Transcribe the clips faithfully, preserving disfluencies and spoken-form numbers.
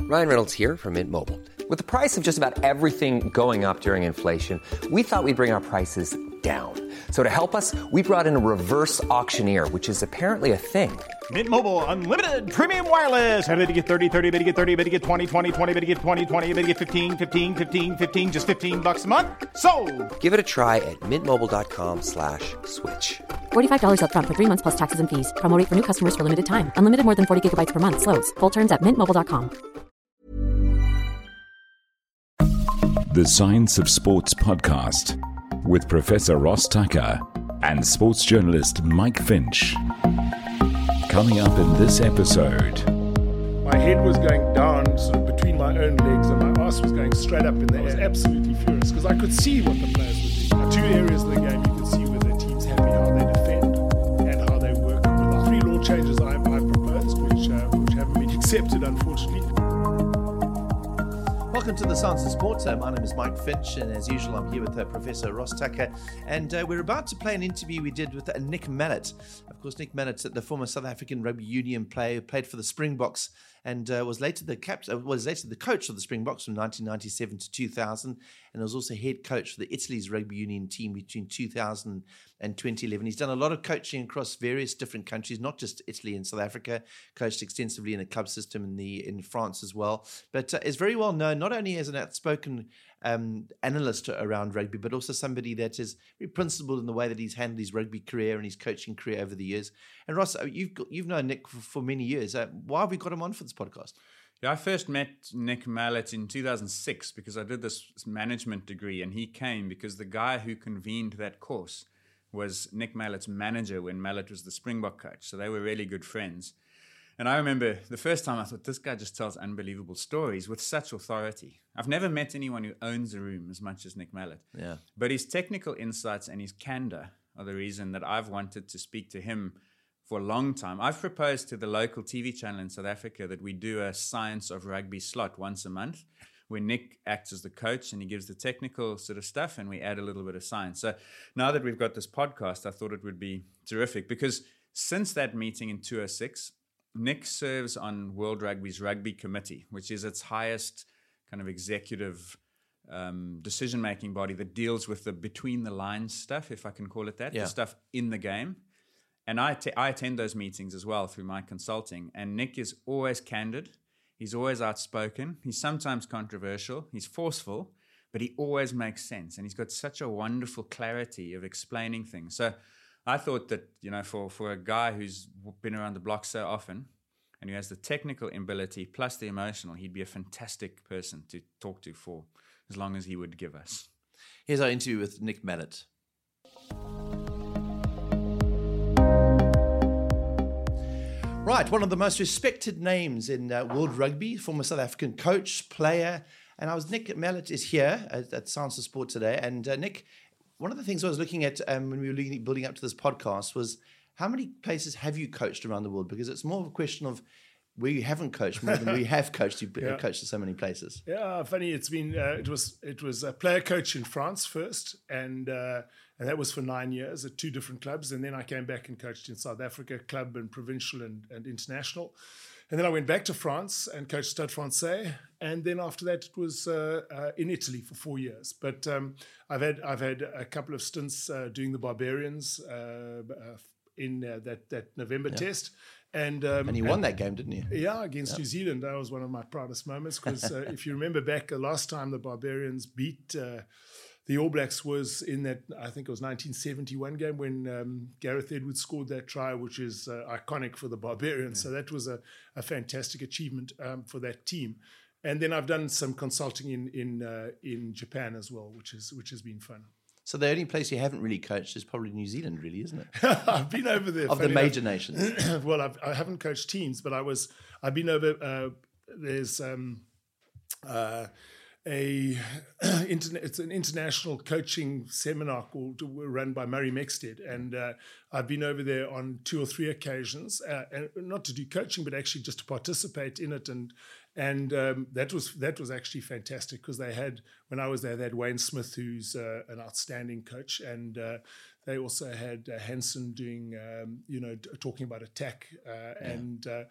Ryan Reynolds here from Mint Mobile. With the price of just about everything going up during inflation, we thought we'd bring our prices down. So to help us, we brought in a reverse auctioneer, which is apparently a thing. Mint Mobile Unlimited Premium Wireless. How to get thirty, thirty, how to get thirty, how to get twenty, twenty, twenty, how to get twenty, twenty, how to get fifteen, fifteen, fifteen, fifteen, just fifteen bucks a month? Sold! Give it a try at mintmobile.com slash switch. forty-five dollars up front for three months plus taxes and fees. Promo rate for new customers for limited time. Unlimited more than forty gigabytes per month. Slows full terms at mint mobile dot com. The Science of Sports podcast with Professor Ross Tucker and sports journalist Mike Finch. Coming up in this episode. My head was going down sort of between my own legs and my ass was going straight up in the air. I was absolutely furious because I could see what the players were doing. Two areas of the game you could see where the team's happy, how they defend and how they work. With the three law changes I, I proposed, which, uh, which haven't been accepted, unfortunately. Welcome to the Science of Sports. Uh, my name is Mike Finch, and as usual, I'm here with uh, Professor Ross Tucker. And uh, we're about to play an interview we did with uh, Nick Mallett. Of course, Nick Mallett, the former South African rugby union player, played for the Springboks and uh, was later the cap- uh, was later the coach of the Springboks from nineteen ninety-seven to two thousand, and was also head coach for the Italy's rugby union team between two thousand and twenty eleven. He's done a lot of coaching across various different countries, not just Italy and South Africa. Coached extensively in a club system in the in France as well, but uh, is very well known not only as an outspoken um, analyst around rugby, but also somebody that is very principled in the way that he's handled his rugby career and his coaching career over the years. And Ross, you've got, you've known Nick for, for many years. Uh, why have we got him on for this podcast? Yeah, I first met Nick Mallett in two thousand six because I did this management degree, and he came because the guy who convened that course was Nick Mallett's manager when Mallett was the Springbok coach. So they were really good friends. And I remember the first time I thought, this guy just tells unbelievable stories with such authority. I've never met anyone who owns a room as much as Nick Mallett. Yeah. But his technical insights and his candor are the reason that I've wanted to speak to him for a long time. I've proposed to the local T V channel in South Africa that we do a Science of Rugby slot once a month, where Nick acts as the coach and he gives the technical sort of stuff and we add a little bit of science. So now that we've got this podcast, I thought it would be terrific because since that meeting in two thousand six, Nick serves on World Rugby's Rugby Committee, which is its highest kind of executive um, decision-making body that deals with the between-the-lines stuff, if I can call it that, yeah. the stuff in the game. And I, t- I attend those meetings as well through my consulting. And Nick is always candid. He's always outspoken. He's sometimes controversial. He's forceful, but he always makes sense. And he's got such a wonderful clarity of explaining things. So I thought that, you know, for, for a guy who's been around the block so often and who has the technical ability plus the emotional, he'd be a fantastic person to talk to for as long as he would give us. Here's our interview with Nick Mallett. Right, one of the most respected names in uh, world rugby, former South African coach, player. And I was Nick Mallett is here at, at Science of Sport today. And uh, Nick, one of the things I was looking at um, when we were looking, building up to this podcast was how many places have you coached around the world? Because it's more of a question of where you haven't coached more than we have coached. You've yeah. coached in so many places. Yeah, funny. It's been uh, it was it was a player coach in France first, and uh, and that was for nine years at two different clubs, and then I came back and coached in South Africa, club and provincial and, and international. And then I went back to France and coached Stade Francais, and then after that it was uh, uh, in Italy for four years. But um, I've had I've had a couple of stints uh, doing the Barbarians uh, uh, in uh, that that November yeah. test, and um, and you won and, that game, didn't you? Yeah, against yep. New Zealand. That was one of my proudest moments because uh, if you remember back, the last time the Barbarians beat Uh, the All Blacks was in that, I think it was nineteen seventy-one game when um, Gareth Edwards scored that try, which is uh, iconic for the Barbarians. Yeah. So that was a, a fantastic achievement um, for that team. And then I've done some consulting in in uh, in Japan as well, which is which has been fun. So the only place you haven't really coached is probably New Zealand, really, isn't it? I've been over there. Of the major enough. nations. Well, I've, I haven't coached teams, but I was. I've been over. Uh, there's. Um, uh, A internet, it's an international coaching seminar called run by Murray Mexted, and uh, I've been over there on two or three occasions, uh, and not to do coaching, but actually just to participate in it, and and um, that was that was actually fantastic because they had when I was there they had Wayne Smith, who's uh, an outstanding coach, and uh, they also had uh, Hansen doing um, you know talking about attack uh, yeah. and. Uh,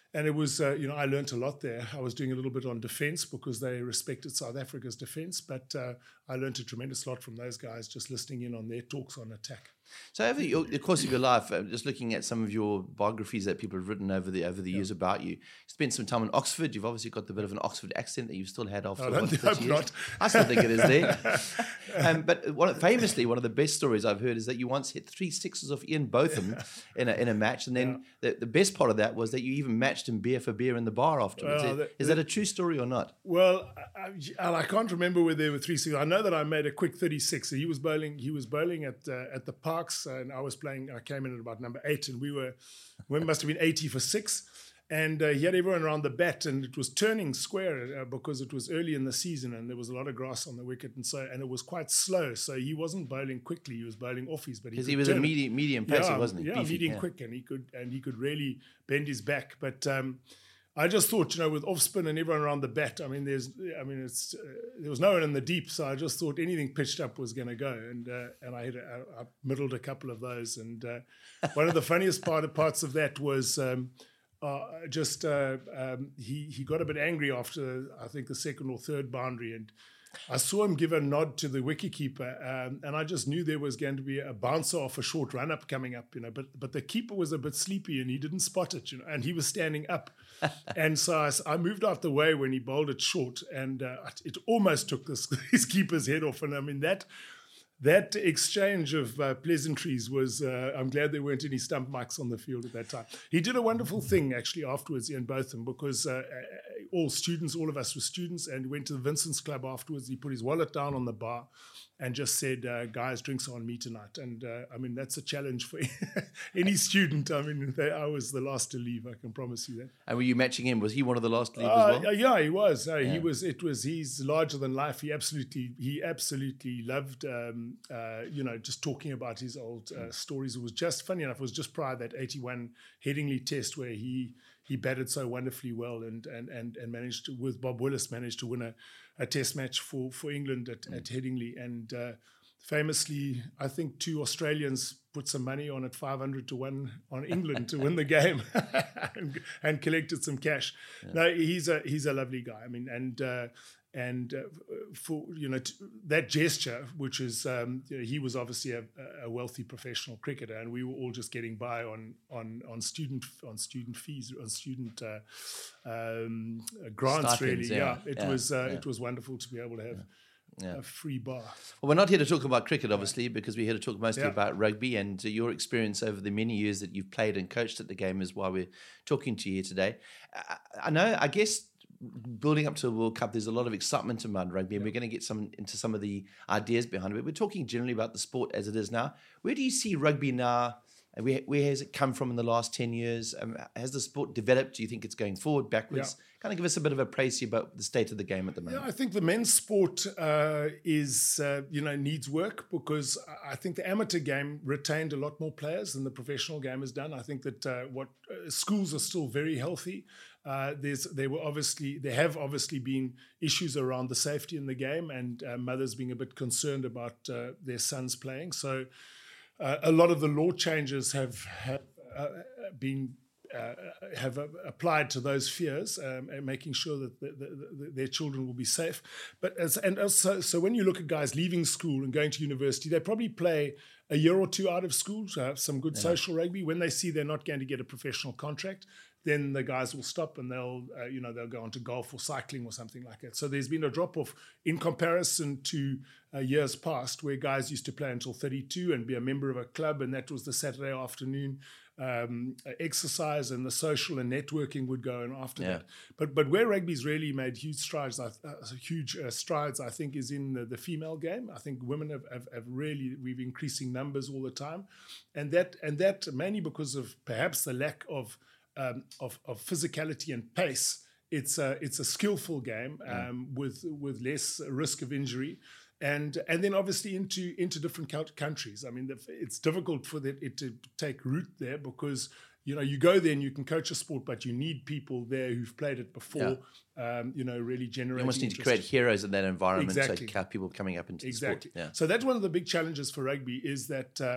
And it was, uh, you know, I learned a lot there. I was doing a little bit on defense because they respected South Africa's defense, but uh, I learned a tremendous lot from those guys just listening in on their talks on attack. So over your, the course of your life, uh, just looking at some of your biographies that people have written over the over the yeah. years about you, you spent some time in Oxford. You've obviously got the bit of an Oxford accent that you've still had after I don't what, think thirty years. Not. I still think it is there. um, but one, famously, one of the best stories I've heard is that you once hit three sixes off Ian Botham in a in a match, and then yeah. the, the best part of that was that you even matched him beer for beer in the bar afterwards. Well, that, is that a true story or not? Well, I, I can't remember whether there were three sixes. I know that I made a quick thirty-six. So he was bowling. He was bowling at uh, at the Parks, and I was playing. I came in at about number eight, and we were, we must have been eighty for six. And uh, he had everyone around the bat, and it was turning square uh, because it was early in the season, and there was a lot of grass on the wicket, and so and it was quite slow. So he wasn't bowling quickly; he was bowling offies. But because he, he was a medium, medium pacer, yeah, wasn't he? Yeah, Beefy, medium yeah. quick, and he could and he could really bend his back. But um, I just thought, you know, with off spin and everyone around the bat, I mean, there's, I mean, it's uh, there was no one in the deep, so I just thought anything pitched up was going to go, and uh, and I hit, a, I, I middled a couple of those, and uh, one of the funniest part parts of that was. Um, Uh, just uh, um, he he got a bit angry after I think the second or third boundary, and I saw him give a nod to the wicketkeeper, um, and I just knew there was going to be a bouncer off a short run up coming up, you know. But but the keeper was a bit sleepy and he didn't spot it, you know, and he was standing up, and so I, I moved out the way when he bowled it short, and uh, it almost took this, his keeper's head off, and I mean that. That exchange of uh, pleasantries was, uh, I'm glad there weren't any stump mics on the field at that time. He did a wonderful thing actually afterwards, Ian Botham, because uh, all students, all of us were students, and went to the Vincent's Club afterwards. He put his wallet down on the bar and just said, uh, guys, drinks are on me tonight. And uh, I mean, that's a challenge for any student. I mean, they, I was the last to leave, I can promise you that. And were you matching him? Was he one of the last to leave uh, as well? Yeah, he was. Uh, yeah. He was, it was, he's larger than life. He absolutely, he absolutely loved, um, uh, you know, just talking about his old uh, stories. It was just, funny enough, it was just prior to that eighty-one Headingley test where he, he batted so wonderfully well and and and, and managed to, with Bob Willis, managed to win a, a test match for, for England at, mm. at Headingley. And uh, famously, I think two Australians put some money on it, five hundred to one on England to win the game and, and collected some cash. Yeah. No, he's a he's a lovely guy. I mean, and uh, and uh, for you know t- that gesture, which is um, you know, he was obviously a, a wealthy professional cricketer, and we were all just getting by on on on student on student fees, on student uh, um, grants. Stipends, really, yeah, yeah. It yeah, was uh, yeah. it was wonderful to be able to have. Yeah. Yeah. A free bar. Well, we're not here to talk about cricket, obviously, because we're here to talk mostly yeah. about rugby, and uh, your experience over the many years that you've played and coached at the game is why we're talking to you here today. I, I know, I guess, building up to the World Cup, there's a lot of excitement around rugby, and yeah. we're going to get some into some of the ideas behind it. But we're talking generally about the sport as it is now. Where do you see rugby now? And where, where has it come from in the last ten years? Um, has the sport developed? Do you think it's going forward, backwards? Yeah. Kind of give us a bit of a praise here about the state of the game at the moment. Yeah, I think the men's sport uh, is, uh, you know, needs work, because I think the amateur game retained a lot more players than the professional game has done. I think that uh, what uh, schools are still very healthy. Uh, there's there were obviously there have obviously been issues around the safety in the game, and uh, mothers being a bit concerned about uh, their sons playing. So uh, a lot of the law changes have, have uh, been. Uh, have uh, applied to those fears um, and making sure that the, the, the, their children will be safe. But as, and also, so when you look at guys leaving school and going to university, they probably play a year or two out of school to have some good yeah. social rugby. When they see they're not going to get a professional contract, then the guys will stop and they'll, uh, you know, they'll go on to golf or cycling or something like that. So there's been a drop off in comparison to uh, years past, where guys used to play until thirty-two and be a member of a club, and that was the Saturday afternoon um, exercise, and the social and networking would go on after yeah. that. But but where rugby's really made huge strides, uh, huge uh, strides, I think, is in the, the female game. I think women have, have, have really, we've increasing numbers all the time, and that and that mainly because of perhaps the lack of um, of, of physicality and pace. It's a it's a skillful game um, yeah. with with less risk of injury. And and then obviously into into different countries. I mean, the, it's difficult for the, it to take root there, because you know you go there and you can coach a sport, but you need people there who've played it before. Yeah. Um, you know, really generating. You almost need interest. to create heroes in that environment, exactly. so you have people coming up into exactly. the sport. Yeah. So that's one of the big challenges for rugby, is that uh,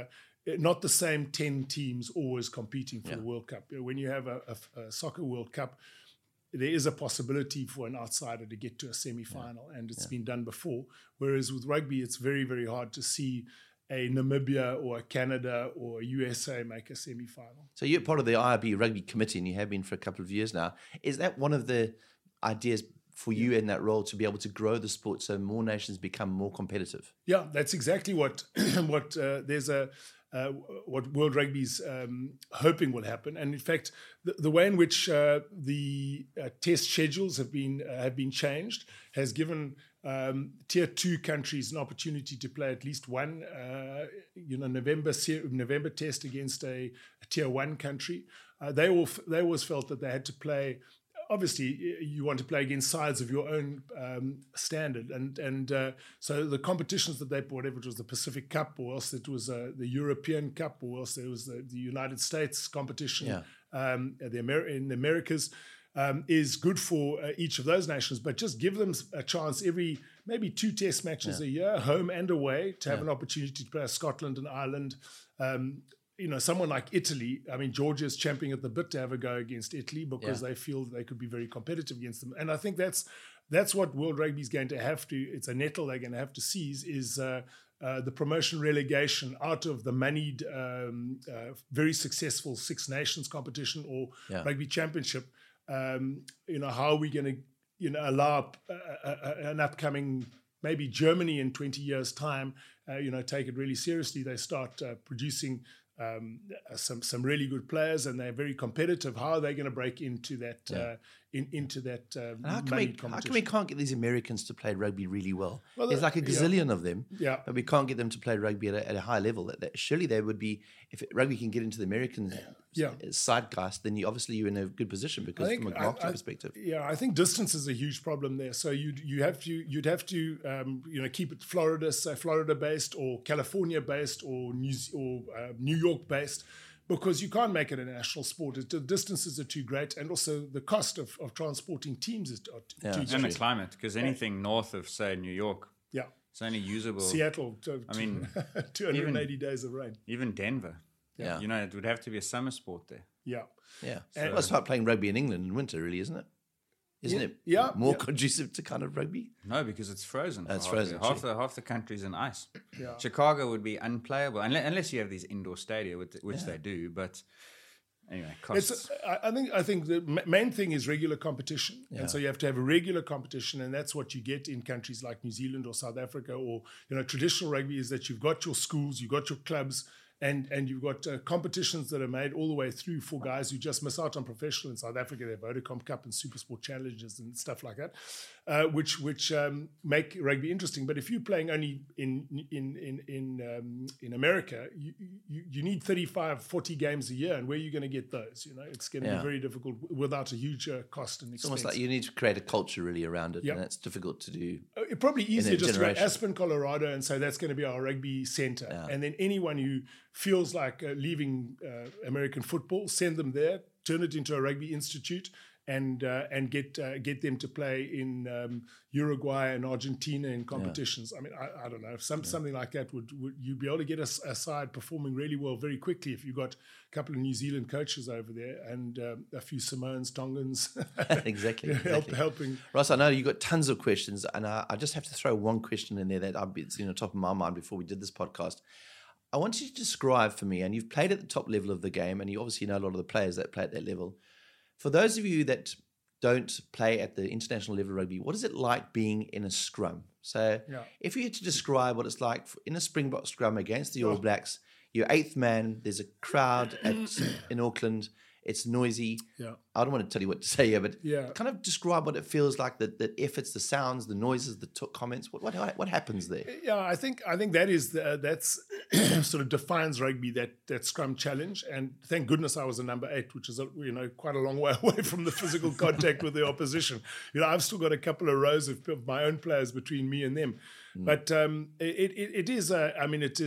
not the same ten teams always competing for Yeah. the World Cup. When you have a, a, a soccer World Cup, there is a possibility for an outsider to get to a semi-final, and it's been done before. Whereas with rugby, it's very, very hard to see a Namibia or a Canada or a U S A make a semi-final. So you're part of the I R B Rugby Committee, and you have been for a couple of years now. Is that one of the ideas for you in that role, to be able to grow the sport so more nations become more competitive? Yeah, that's exactly what what uh, there's a uh, what World Rugby's um, hoping will happen. And in fact, the, the way in which uh, the uh, test schedules have been uh, have been changed has given um, tier two countries an opportunity to play at least one, uh, you know, November se- November test against a, a tier one country. Uh, they all f- they always felt that they had to play. Obviously, you want to play against sides of your own um, standard, and and uh, so the competitions that they put, whatever it was, the Pacific Cup, or else it was uh, the European Cup, or else there was the, the United States competition, Yeah. um, the Amer- in the Americas, um, is good for uh, each of those nations. But just give them a chance every maybe two Test matches Yeah. a year, home and away, to have Yeah. an opportunity to play Scotland and Ireland. Um, You know, someone like Italy, I mean, Georgia's champing at the bit to have a go against Italy because Yeah. they feel they could be very competitive against them. And I think that's that's what World Rugby is going to have to, it's a nettle they're going to have to seize, is uh, uh, the promotion relegation out of the moneyed, um, uh, very successful Six Nations competition or Yeah. Rugby Championship. Um, you know, how are we going to, you know, allow uh, uh, an upcoming, maybe Germany in twenty years' time, uh, you know, take it really seriously. They start uh, producing um, some some really good players, and they're very competitive. How are they going to break into that Yeah. uh, in, into that uh, And how come, we, moneyed how competition? come we can't get these Americans to play rugby really well? Well, There's uh, like a yeah. gazillion of them, Yeah. but we can't get them to play rugby at a, at a high level. That, that surely they would be, if rugby can get into the American Yeah. zeitgeist, then you obviously you're in a good position because from a I- marketing I- perspective. Yeah, I think distance is a huge problem there. So you you have to you'd have to um, you know keep it Florida, say Florida based or California based or New or uh, New York based, because you can't make it a national sport. It, the distances are too great, and also the cost of, of transporting teams is are t- Yeah. too And the great. climate, because anything north of, say, New York, Yeah, it's only usable. Seattle. To, I mean, two hundred eighty days of rain. even Denver. Yeah. You know, it would have to be a summer sport there. Yeah. Yeah, And- well, it's like playing rugby in England in winter, really, isn't it? Isn't Yeah, it yeah, more yeah. conducive to kind of rugby? No, because it's frozen. Oh, it's half frozen, the- Half true. the half the country's in ice. Yeah. Chicago would be unplayable unless, unless you have these indoor stadia, which, which they do. But anyway, costs. It's, I I think I think the ma- main thing is regular competition, and so you have to have a regular competition, and that's what you get in countries like New Zealand or South Africa, or you know, traditional rugby is that you've got your schools, you've got your clubs, and and you've got uh, competitions that are made all the way through for guys who just miss out on professional. In South Africa, they have Vodacom Cup and Supersport Challenges and stuff like that, uh, which which um, make rugby interesting. But if you're playing only in in in in um, in America, you, you you need thirty-five, forty games a year, and where are you going to get those? You know, it's going to Yeah. be very difficult without a huge uh, cost and It's expense. almost like you need to create a culture really around it, Yep. and that's difficult to do. Uh, It's probably easier a just to go generation. Aspen, Colorado, and say that's going to be our rugby center. Yeah. And then anyone who feels like uh, leaving uh, American football, send them there, turn it into a rugby institute, and uh, and get uh, get them to play in um, Uruguay and Argentina in competitions. I mean, I, I don't know, some something like that would, would you'd be able to get a, s- a side performing really well very quickly if you got a couple of New Zealand coaches over there and um, a few Samoans, Tongans Exactly. help, exactly. helping. Ross, I know you've got tons of questions, and I, I just have to throw one question in there that I've been, it's on the top of my mind before we did this podcast. I want you to describe for me, and you've played at the top level of the game, and you obviously know a lot of the players that play at that level. For those of you that don't play at the international level of rugby, what is it like being in a scrum? So Yeah. if you had to describe what it's like in a Springbok scrum against the All Blacks, you're eighth man, there's a crowd at, in Auckland, it's noisy. Yeah. I don't want to tell you what to say here, but Yeah. kind of describe what it feels like, the, the efforts, the sounds, the noises, the t- comments. What, what what happens there? Yeah, I think I think that is the, that's sort of defines rugby, that that scrum challenge. And thank goodness I was a number eight, which is a, you know quite a long way away from the physical contact with the opposition. You know, I've still got a couple of rows of, of my own players between me and them. But um, it, it it is a I mean it is a,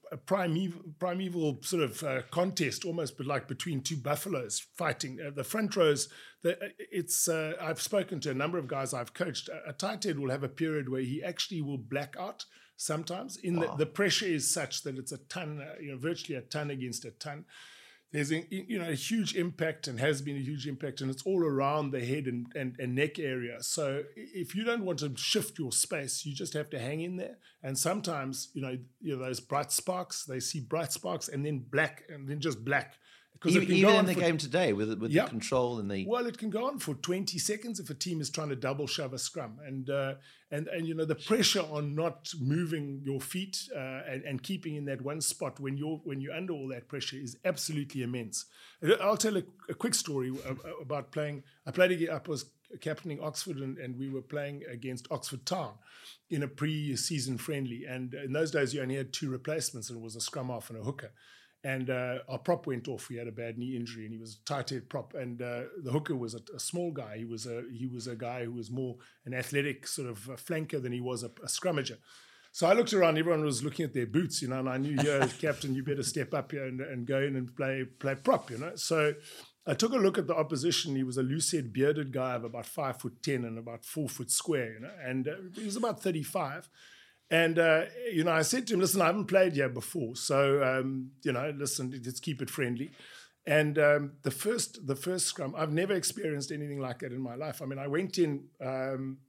a primeval, primeval sort of uh, contest, almost, but like between two buffaloes fighting. Uh, the front rows, the, it's. Uh, I've spoken to a number of guys I've coached. A, a tight head will have a period where he actually will black out sometimes. In wow. the, the pressure is such that it's a ton, uh, you know, virtually a ton against a ton. There's a, you know, a huge impact and has been a huge impact, and it's all around the head and, and, and neck area. So if you don't want to shift your space, you just have to hang in there. And sometimes, you know, you know those bright sparks, they see bright sparks and then black and then just black. Even, even in the for, game today with with yeah, the control and the well, it can go on for twenty seconds if a team is trying to double shove a scrum, and uh, and and you know the pressure on not moving your feet uh, and and keeping in that one spot when you're when you're under all that pressure is absolutely immense. I'll tell a, a quick story about playing. I played again. I was captaining Oxford, and, and we were playing against Oxford Town in a pre-season friendly. And in those days, you only had two replacements, and it was a scrum half and a hooker. And uh, our prop went off. We had a bad knee injury, and he was a tight head prop. And uh, the hooker was a, a small guy. He was a he was a guy who was more an athletic sort of flanker than he was a, a scrummager. So I looked around. Everyone was looking at their boots, you know, and I knew, yeah, Captain, you better step up here and, and go in and play play prop, you know. So I took a look at the opposition. He was a loose-head, bearded guy of about five foot ten and about four foot square, you know, and uh, he was about thirty-five. And, uh, you know, I said to him, listen, I haven't played here before. So, um, you know, listen, let's keep it friendly. And um, the first the first scrum, I've never experienced anything like that in my life. I mean, I went in, um,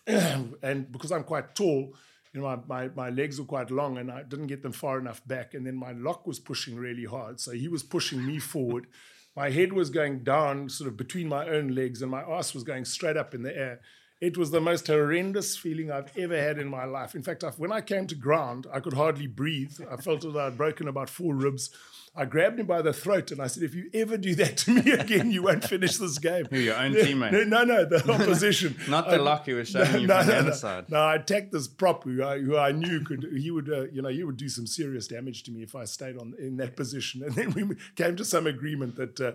and because I'm quite tall, you know, my, my, my legs were quite long and I didn't get them far enough back. And then my lock was pushing really hard. So he was pushing me forward. My head was going down sort of between my own legs and my ass was going straight up in the air. It was the most horrendous feeling I've ever had in my life. In fact, I, when I came to ground, I could hardly breathe. I felt that I'd broken about four ribs. I grabbed him by the throat and I said, if you ever do that to me again, you won't finish this game. Who, your own teammate? No, no, no, the opposition. Not the I, lock who was showing no, you no, from the no, other no. side. No, I attacked this prop who I, who I knew could, he would, uh, you know, he would do some serious damage to me if I stayed on in that position. And then we came to some agreement that uh,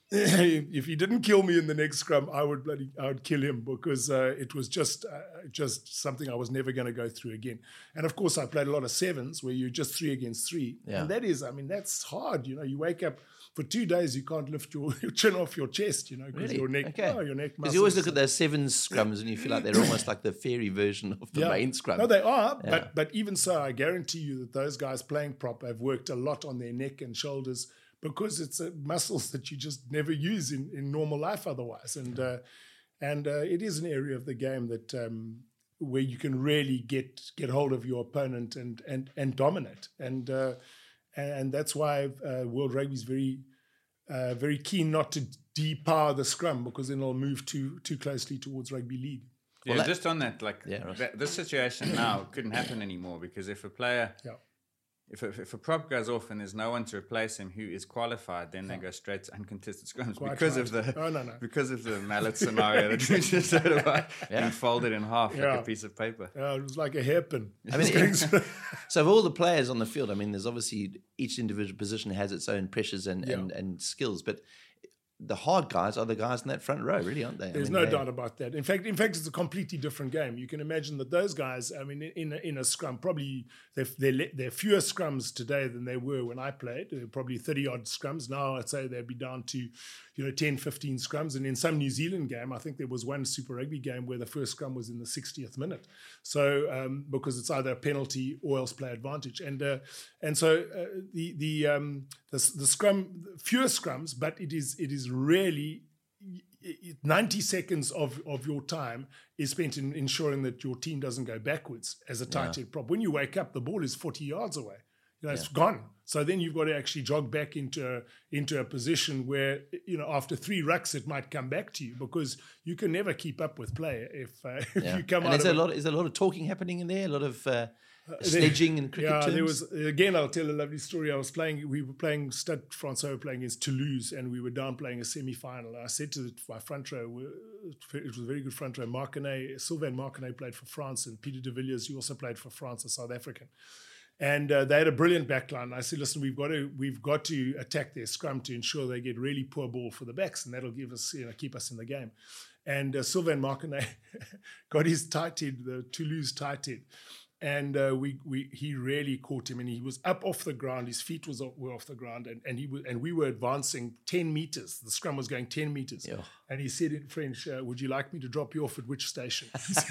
if he didn't kill me in the next scrum, I would bloody, I would kill him because uh, it was just uh, just something I was never going to go through again. And of course, I played a lot of sevens where you're just three against three, yeah. and that is, I mean, that's hard. You know, you wake up for two days, you can't lift your, your chin off your chest. You know, because really? your neck, okay. oh, your neck. Because you always look at those sevens scrums and you feel like they're almost like the fairy version of the yeah. main scrum. No, they are, yeah. but but even so, I guarantee you that those guys playing prop have worked a lot on their neck and shoulders. Because it's uh, muscles that you just never use in, in normal life otherwise. And uh, and uh, it is an area of the game that um, where you can really get get hold of your opponent and and and dominate. And uh, and that's why uh, World Rugby is very uh, very keen not to depower the scrum, because then it'll move too too closely towards rugby league. Yeah, well, that, just on that, like yeah, right. that, this situation now couldn't happen anymore, because if a player. Yeah. If a, if a prop goes off and there's no one to replace him who is qualified, then they go straight to uncontested scrums Quite because right. of the oh, no, no. because of the mallet scenario that we just heard about, yeah. being folded in half yeah. like a piece of paper. Yeah, it was like a hairpin. I mean, it, so of all the players on the field, I mean, there's obviously each individual position has its own pressures and, yeah. and, and skills, but the hard guys are the guys in that front row, really, aren't they? There's I mean, no they... doubt about that. In fact, in fact, it's a completely different game. You can imagine that those guys, I mean, in a, in a scrum, probably they're, they're, they're fewer scrums today than they were when I played. They're probably thirty-odd scrums. Now I'd say they'd be down to, you know, ten, fifteen scrums. And in some New Zealand game, I think there was one Super Rugby game where the first scrum was in the sixtieth minute. So um, because it's either a penalty or else play advantage. And uh, and so uh, the the, um, the the scrum, fewer scrums, but it is it is really ninety seconds of, of your time is spent in ensuring that your team doesn't go backwards as a tight head yeah. prop. When you wake up, the ball is forty yards away. You know, yeah. it's gone. So then you've got to actually jog back into a, into a position where, you know, after three rucks, it might come back to you, because you can never keep up with play if, uh, if yeah. you come and out is of there a lot, Is there a lot of talking happening in there? A lot of uh, sledging and cricket yeah, terms? there was, again, I'll tell a lovely story. I was playing, we were playing, Stade Français were playing against Toulouse, and we were down playing a semi-final. I said to the, my front row, it was a very good front row, Marcanet, Sylvain Marcanet played for France, and Peter de Villiers, he also played for France, a South African. And uh, they had a brilliant backline. I said, listen, we've got to we've got to attack their scrum to ensure they get really poor ball for the backs, and that'll give us, you know, keep us in the game. And uh, Sylvain Marcanet got his tight head, the Toulouse tight head, And uh, we we he really caught him, and he was up off the ground. His feet was off, were off the ground, and and he was, and we were advancing ten meters. The scrum was going ten meters, Yeah. and he said in French, uh, "Would you like me to drop you off at which station?"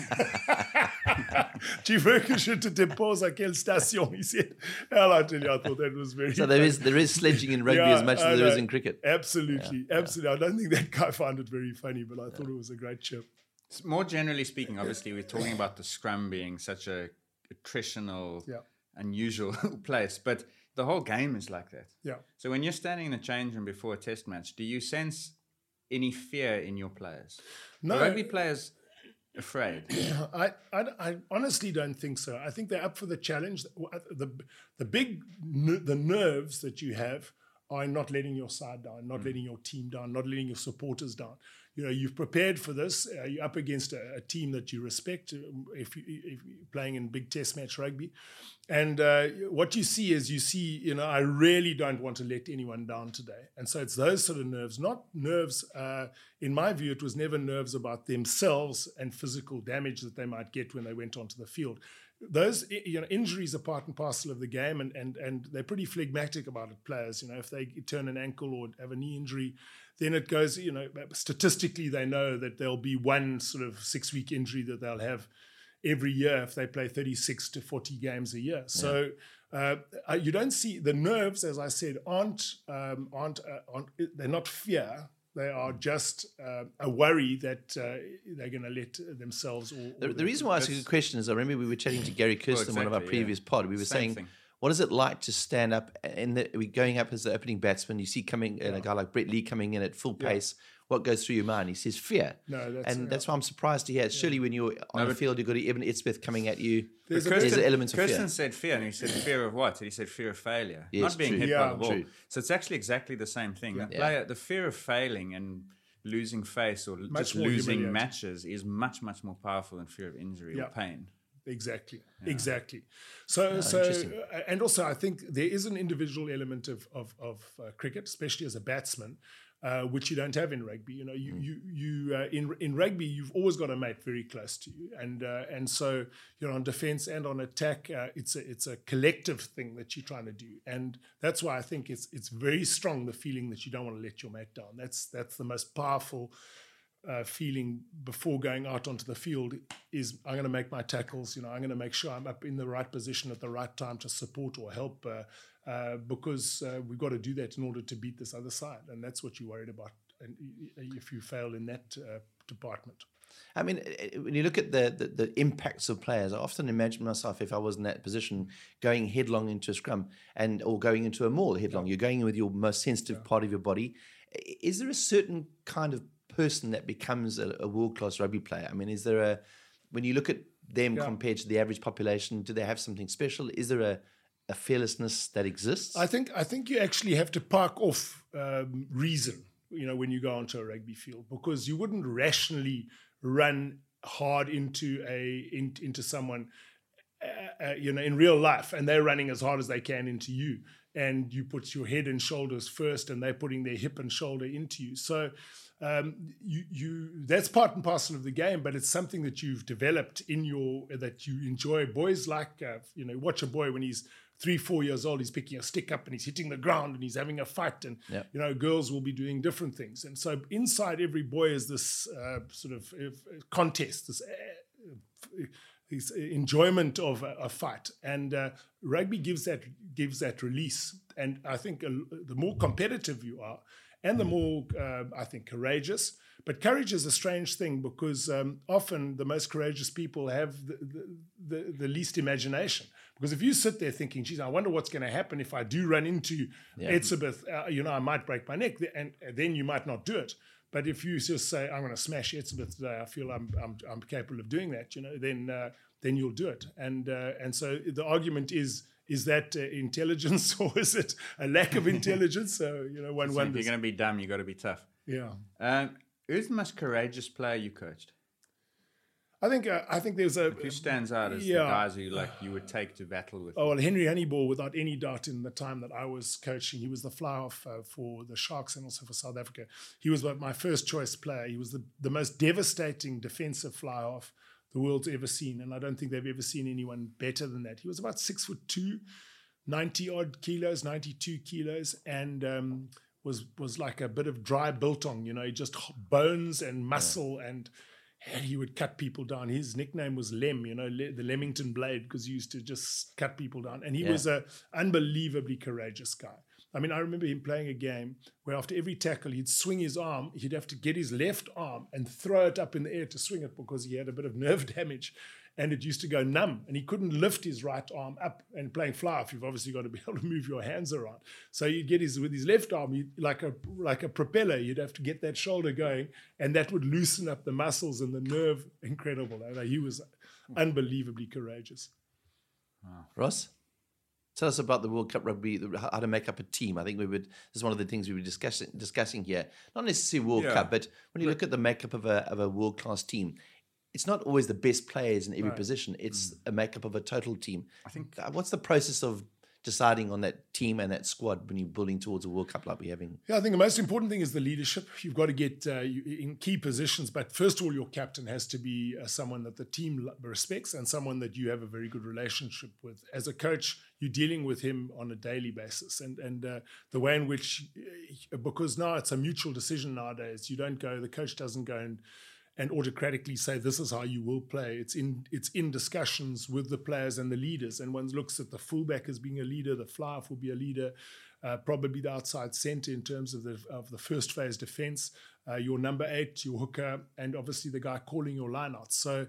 Tu veux que je te dépose à quelle station? He said. Hell, I tell you, I thought that was very. So there funny. is there is sledging in rugby Yeah, as much I as there is know. in cricket. Absolutely, absolutely. I don't think that guy found it very funny, but I thought it was a great chip. More generally speaking, obviously, we're talking about the scrum being such a attritional, Yeah. unusual place, but the whole game is like that. Yeah. So when you're standing in the change room before a test match, do you sense any fear in your players? No. Are rugby players afraid? I, I, I honestly don't think so. I think they're up for the challenge. The the big n- the nerves that you have are not letting your side down, not mm. letting your team down, not letting your supporters down. You know, you've prepared for this. Uh, you're up against a, a team that you respect. If, you, if you're playing in big test match rugby, and uh, what you see is you see, you know, I really don't want to let anyone down today. And so it's those sort of nerves, not nerves. Uh, in my view, it was never nerves about themselves and physical damage that they might get when they went onto the field. Those, you know, injuries are part and parcel of the game, and and and they're pretty phlegmatic about it. Players, you know, if they turn an ankle or have a knee injury, then it goes, you know, statistically they know that there'll be one sort of six week injury that they'll have every year if they play thirty-six to forty games a year. So uh, you don't see the nerves, as I said, aren't um, aren't, uh, aren't they're not fear. They are just uh, a worry that uh, they're going to let themselves. Or, or The, the reason why I ask a good question is I remember we were chatting to Gary Kirsten, well, one of our exactly, previous yeah. pod. We were Same saying, thing. what is it like to stand up and we're going up as the opening batsman? You see coming yeah. a guy like Brett Lee coming in at full pace. Yeah. What goes through your mind? He says fear. No, that's, and yeah. that's why I'm surprised to hear. Surely when you're on No, the field, you've got Evan Etzbeth coming at you. There's, There's, a, there's an element of Kirsten fear. said fear, and he said fear of what? He said fear of failure, Yes, not being true. hit Yeah, by the ball. true. So it's actually exactly the same thing. The, Yeah. player, the fear of failing and losing face or Much just more losing humiliating. matches is much, much more powerful than fear of injury Yeah. or pain. Exactly, exactly. So, so, uh, and also, I think there is an individual element of of, of uh, cricket, especially as a batsman, uh, which you don't have in rugby. You know, you Mm. you you uh, in in rugby, you've always got a mate very close to you, and uh, and so you're on defence and on attack. Uh, it's a it's a collective thing that you're trying to do, and that's why I think it's it's very strong, the feeling that you don't want to let your mate down. That's that's the most powerful. Uh, feeling before going out onto the field is I'm going to make my tackles, you know, I'm going to make sure I'm up in the right position at the right time to support or help uh, uh, because uh, we've got to do that in order to beat this other side. And that's what you're worried about and if you fail in that uh, department. I mean, when you look at the, the the impacts of players, I often imagine myself, if I was in that position, going headlong into a scrum and or going into a maul headlong. You're going in with your most sensitive yeah. part of your body. Is there a certain kind of person that becomes a, a world-class rugby player? I mean, is there a, when you look at them yeah. compared to the average population, do they have something special? Is there a, a fearlessness that exists? I think I think you actually have to park off um, reason, you know, when you go onto a rugby field, because you wouldn't rationally run hard into a in, into someone, uh, uh, you know, in real life, and they're running as hard as they can into you. And you put your head and shoulders first, and they're putting their hip and shoulder into you. So um, you, you that's part and parcel of the game, but it's something that you've developed in your that you enjoy. Boys like uh, you know, watch a boy when he's three, four years old, he's picking a stick up and he's hitting the ground and he's having a fight. And yep. you know, girls will be doing different things. And so inside every boy is this uh, sort of uh, contest, this. Uh, This enjoyment of a, a fight, and uh, rugby gives that gives that release. And I think uh, the more competitive you are, and the more uh, I think courageous. But courage is a strange thing because um, often the most courageous people have the, the, the, the least imagination. Because if you sit there thinking, "Geez, I wonder what's going to happen if I do run into yeah. Etzebeth, uh, you know, I might break my neck," and, and then you might not do it. But if you just say, "I'm going to smash Etzebeth today, I feel I'm I'm, I'm capable of doing that," you know, then uh, then you'll do it. And uh, and so the argument is is that uh, intelligence or is it a lack of intelligence? So you know, one so wonders. If you're going to be dumb, you got to be tough. Yeah. Um, who's the most courageous player you coached? I think uh, I think there's a Who stands out as yeah. the guys who like you would take to battle with? Oh, well, Henry Honeyball, without any doubt, in the time that I was coaching, he was the fly-off uh, for the Sharks and also for South Africa. He was my first choice player. He was the, the most devastating defensive fly-off, the world's ever seen. And I don't think they've ever seen anyone better than that. He was about six foot two, ninety odd kilos, ninety-two kilos, and um, was was like a bit of dry biltong, you know, just bones and muscle, yeah. and, and he would cut people down. His nickname was Lem, you know, Le- the Leamington Blade, because he used to just cut people down. And he yeah. was an unbelievably courageous guy. I mean, I remember him playing a game where after every tackle, he'd swing his arm, he'd have to get his left arm and throw it up in the air to swing it because he had a bit of nerve damage and it used to go numb and he couldn't lift his right arm up. And playing fly off, you've obviously got to be able to move your hands around. So you'd get his, with his left arm, you'd, like a like a propeller, you'd have to get that shoulder going and that would loosen up the muscles and the nerve. Incredible. He was unbelievably courageous. Wow. Ross? Tell us about the World Cup Rugby, how to make up a team. I think we would. This is one of the things we were discussing discussing here. Not necessarily World yeah. Cup, but when you look at the makeup of a of a world class team, it's not always the best players in every right. position. It's mm. a makeup of a total team. I think. What's the process of deciding on that team and that squad when you're building towards a World Cup like we're having? Yeah, I think the most important thing is the leadership. You've got to get uh, you, in key positions, but first of all, your captain has to be uh, someone that the team respects and someone that you have a very good relationship with. As a coach, you're dealing with him on a daily basis, and and uh, the way in which, because now it's a mutual decision nowadays. You don't go, the coach doesn't go and and autocratically say this is how you will play. It's in it's in discussions with the players and the leaders. And one looks at the fullback as being a leader, the fly-off will be a leader, uh, probably the outside centre in terms of the of the first phase defence, uh, your number eight, your hooker, and obviously the guy calling your lineouts. So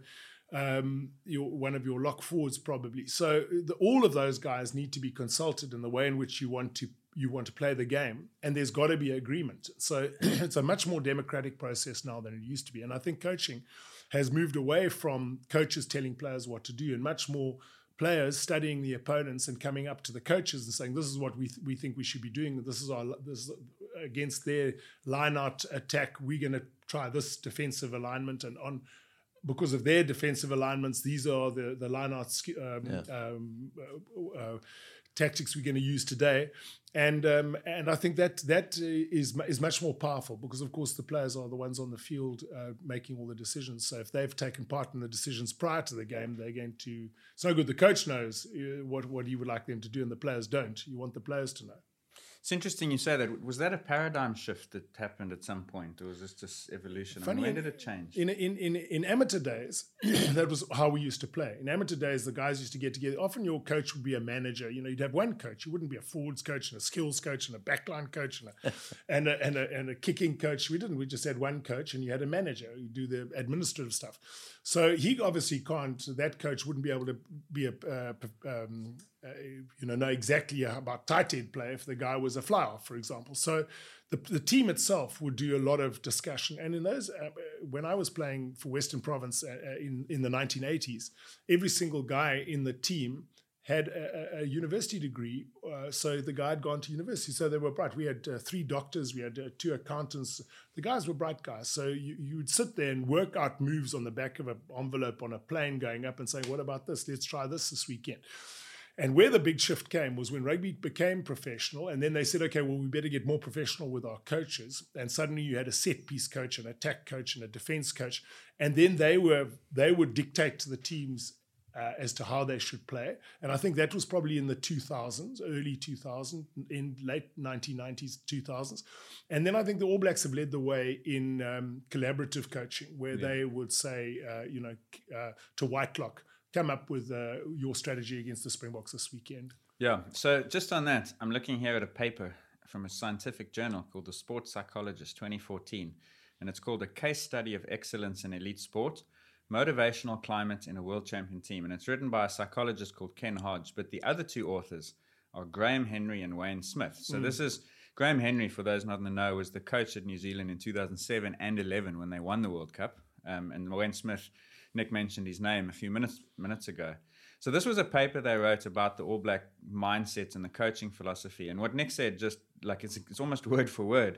um, your, one of your lock forwards probably. So the, all of those guys need to be consulted in the way in which you want to you want to play the game, and there's got to be agreement. So it's a much more democratic process now than it used to be. And I think coaching has moved away from coaches telling players what to do and much more players studying the opponents and coming up to the coaches and saying, this is what we th- we think we should be doing. This is our this is against their line-out attack. We're going to try this defensive alignment, and on because of their defensive alignments, these are the, the line-out um, yeah. um, uh, uh, tactics we're going to use today. And um, and I think that that is is much more powerful because, of course, the players are the ones on the field uh, making all the decisions. So if they've taken part in the decisions prior to the game, they're going to... It's no good the coach knows uh, what, what he would like them to do and the players don't. You want the players to know. It's interesting you say that. Was that a paradigm shift that happened at some point, or was this just evolution? Funny, and when did it change? In in in, in amateur days, that was how we used to play. In amateur days, the guys used to get together. Often your coach would be a manager. You know, you'd have one coach. You wouldn't be a forwards coach and a skills coach and a backline coach and a and a, and a, and a kicking coach. We didn't. We just had one coach, and you had a manager who do the administrative stuff. So he obviously can't. That coach wouldn't be able to be a uh, um, uh, you know know exactly about tight head play if the guy was a fly off, for example. So the, the team itself would do a lot of discussion. And in those, uh, when I was playing for Western Province uh, in, in the nineteen eighties, every single guy in the team had a, a university degree. Uh, so the guy had gone to university. So they were bright. We had uh, three doctors. We had uh, two accountants. The guys were bright guys. So you, you would sit there and work out moves on the back of an envelope on a plane going up and saying, what about this? Let's try this this weekend. And where the big shift came was when rugby became professional, and then they said, okay, well, we better get more professional with our coaches. And suddenly you had a set-piece coach, an attack coach, and a defense coach. And then they were they would dictate to the teams uh, as to how they should play. And I think that was probably in the two thousands, early two thousands, in late nineteen nineties, two thousands. And then I think the All Blacks have led the way in um, collaborative coaching, where yeah. they would say, uh, you know, uh, to Whitelock, come up with uh, your strategy against the Springboks this weekend. Yeah, so just on that, I'm looking here at a paper from a scientific journal called The Sports Psychologist twenty fourteen, and it's called A Case Study of Excellence in Elite Sport, Motivational Climate in a World Champion Team, and it's written by a psychologist called Ken Hodge, but the other two authors are Graham Henry and Wayne Smith. So mm. this is, Graham Henry, for those not in the know, was the coach at New Zealand in two thousand seven and eleven when they won the World Cup, um, and Wayne Smith, Nick mentioned his name a few minutes minutes ago. So this was a paper they wrote about the All Black mindset and the coaching philosophy. And what Nick said, just like it's, it's almost word for word,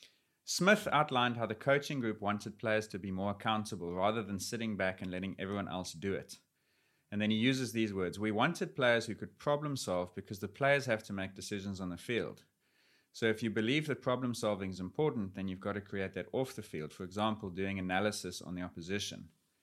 Smith outlined how the coaching group wanted players to be more accountable rather than sitting back and letting everyone else do it. And then he uses these words: we wanted players who could problem solve because the players have to make decisions on the field. So if you believe that problem solving is important, then you've got to create that off the field. For example, doing analysis on the opposition.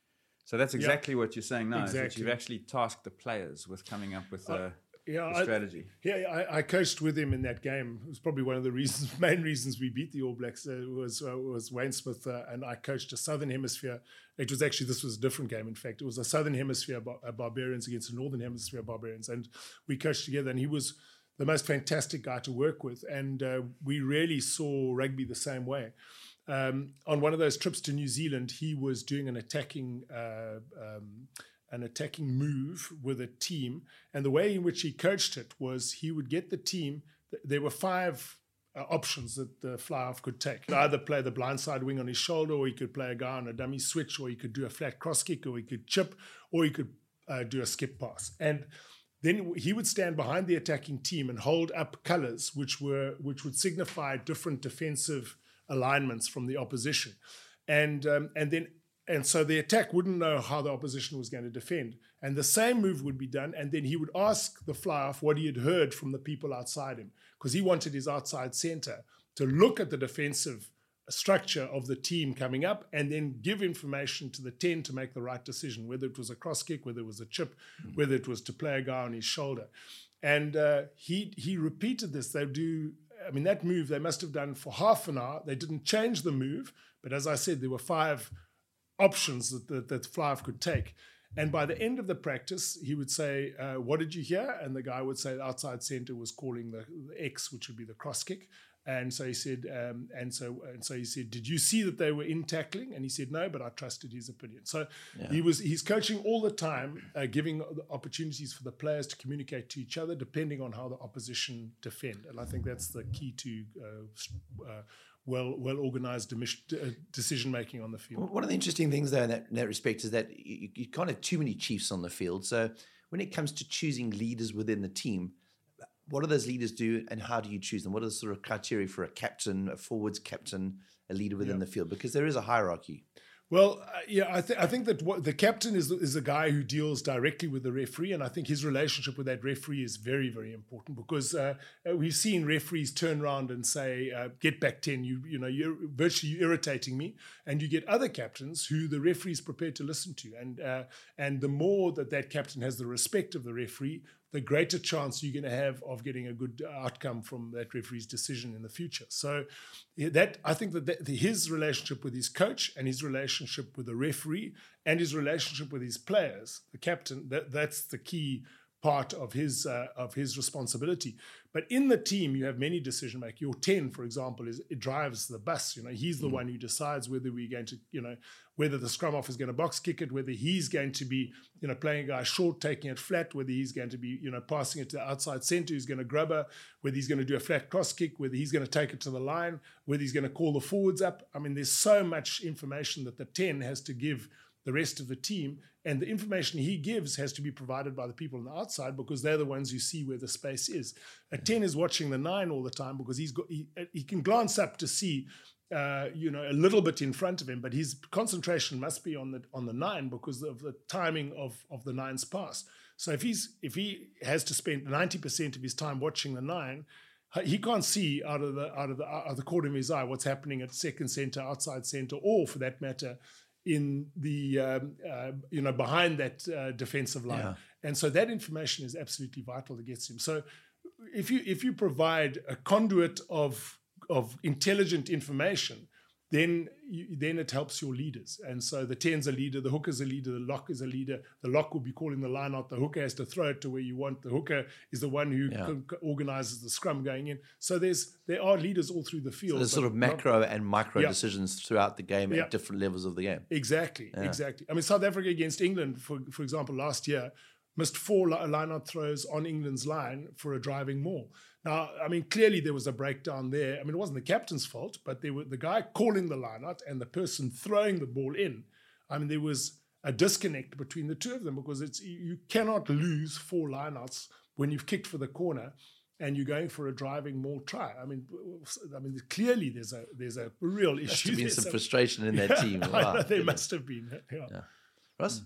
So that's exactly yeah. what you're saying now. Exactly. Is that you've actually tasked the players with coming up with a, uh, yeah, a strategy. I, yeah, I, I coached with him in that game. It was probably one of the reasons, main reasons we beat the All Blacks. Uh, was uh, was Wayne Smith uh, and I coached a Southern Hemisphere. It was actually this was a different game. In fact, it was a Southern Hemisphere bar- uh, Barbarians against the Northern Hemisphere Barbarians, and we coached together. And he was the most fantastic guy to work with, and uh, we really saw rugby the same way. Um, on one of those trips to New Zealand, he was doing an attacking uh, um, an attacking move with a team, and the way in which he coached it was he would get the team. Th- there were five uh, options that the fly-off could take. He'd either play the blindside wing on his shoulder, or he could play a guy on a dummy switch, or he could do a flat cross kick, or he could chip, or he could uh, do a skip pass. And then he would stand behind the attacking team and hold up colours, which were which would signify different defensive alignments from the opposition, and um, and then and so the attack wouldn't know how the opposition was going to defend, and the same move would be done, and then he would ask the fly-off what he had heard from the people outside him, because he wanted his outside centre to look at the defensive structure of the team coming up and then give information to the ten to make the right decision, whether it was a cross kick, whether it was a chip, mm. whether it was to play a guy on his shoulder. And uh, he he repeated this. They do, I mean, that move they must have done for half an hour. They didn't change the move, but as I said, there were five options that that, that fly-off could take. And by the end of the practice, he would say, uh, what did you hear? And the guy would say the outside centre was calling the, the X, which would be the cross kick. And so he said, um, and so and so he said, did you see that they were in tackling? And he said, no, but I trusted his opinion. So yeah. he was he's coaching all the time, uh, giving opportunities for the players to communicate to each other, depending on how the opposition defend. And I think that's the key to uh, uh, well well organized decision making on the field. One of the interesting things, though, in that, in that respect, is that you, you can't have too many chiefs on the field. So when it comes to choosing leaders within the team, what do those leaders do, and how do you choose them? What are the sort of criteria for a captain, a forwards captain, a leader within yeah. the field? Because there is a hierarchy. Well, uh, yeah, I, th- I think that what, the captain is is a guy who deals directly with the referee, and I think his relationship with that referee is very, very important, because uh, we've seen referees turn around and say, uh, "Get back ten, you you know, you're virtually irritating me," and you get other captains who the referee is prepared to listen to, and uh, and the more that that captain has the respect of the referee, the greater chance you're going to have of getting a good outcome from that referee's decision in the future. So that I think that, that his relationship with his coach and his relationship with the referee and his relationship with his players, the captain, that, that's the key part of his uh, of his responsibility. But in the team, you have many decision makers. Your ten, for example, is it drives the bus. You know, he's the mm. one who decides whether we're going to, you know, whether the scrum half is going to box kick it, whether he's going to be, you know, playing a guy short, taking it flat, whether he's going to be, you know, passing it to the outside centre, who's going to grab her, whether he's going to do a flat cross kick, whether he's going to take it to the line, whether he's going to call the forwards up. I mean, there's so much information that the ten has to give the rest of the team, and the information he gives has to be provided by the people on the outside, because they're the ones who see where the space is. A ten is watching the nine all the time, because he's got he, he can glance up to see uh, you know, a little bit in front of him, but his concentration must be on the on the nine because of the timing of of the nine's pass. So if he's if he has to spend ninety percent of his time watching the nine, he can't see out of the out of the out of the corner of his eye what's happening at second center, outside center, or for that matter, in the um, uh, you know behind that uh, defensive line. Yeah. And so that information is absolutely vital to get him. So if you if you provide a conduit of of intelligent information, then you, then it helps your leaders. And so the ten's a leader, the hooker's a leader, the lock is a leader. The lock will be calling the line out. The hooker has to throw it to where you want. The hooker is the one who yeah. co- organizes the scrum going in. So there's there are leaders all through the field. So there's sort of macro not, and micro yeah. decisions throughout the game yeah. at different levels of the game. Exactly, yeah. exactly. I mean, South Africa against England, for for example, last year, missed four line-out throws on England's line for a driving maul. Now, I mean, clearly there was a breakdown there. I mean, it wasn't the captain's fault, but there were the guy calling the line-out and the person throwing the ball in. I mean, there was a disconnect between the two of them, because it's you cannot lose four line-outs when you've kicked for the corner and you're going for a driving maul try. I mean, I mean, clearly there's a there's a real issue. Must have been there's some a, frustration in that yeah, team. Wow. Know, there must have been. Yeah. yeah. Russ?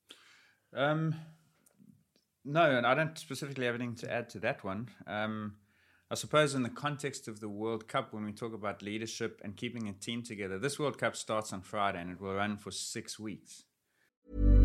Um, no, and I don't specifically have anything to add to that one. Um, I suppose in the context of the World Cup, when we talk about leadership and keeping a team together, this World Cup starts on Friday and it will run for six weeks.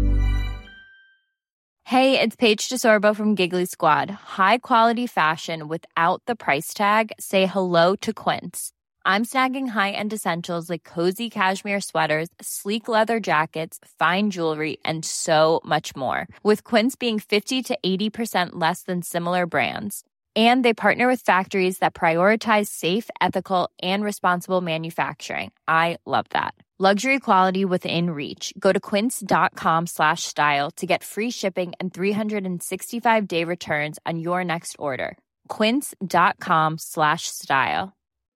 Hey, it's Paige DeSorbo from Giggly Squad. High quality fashion without the price tag. Say hello to Quince. I'm snagging high-end essentials like cozy cashmere sweaters, sleek leather jackets, fine jewelry, and so much more. With Quince being fifty to eighty percent less than similar brands. And they partner with factories that prioritize safe, ethical, and responsible manufacturing. I love that. Luxury quality within reach. Go to quince.com slash style to get free shipping and three sixty-five day returns on your next order. Quince.com slash style.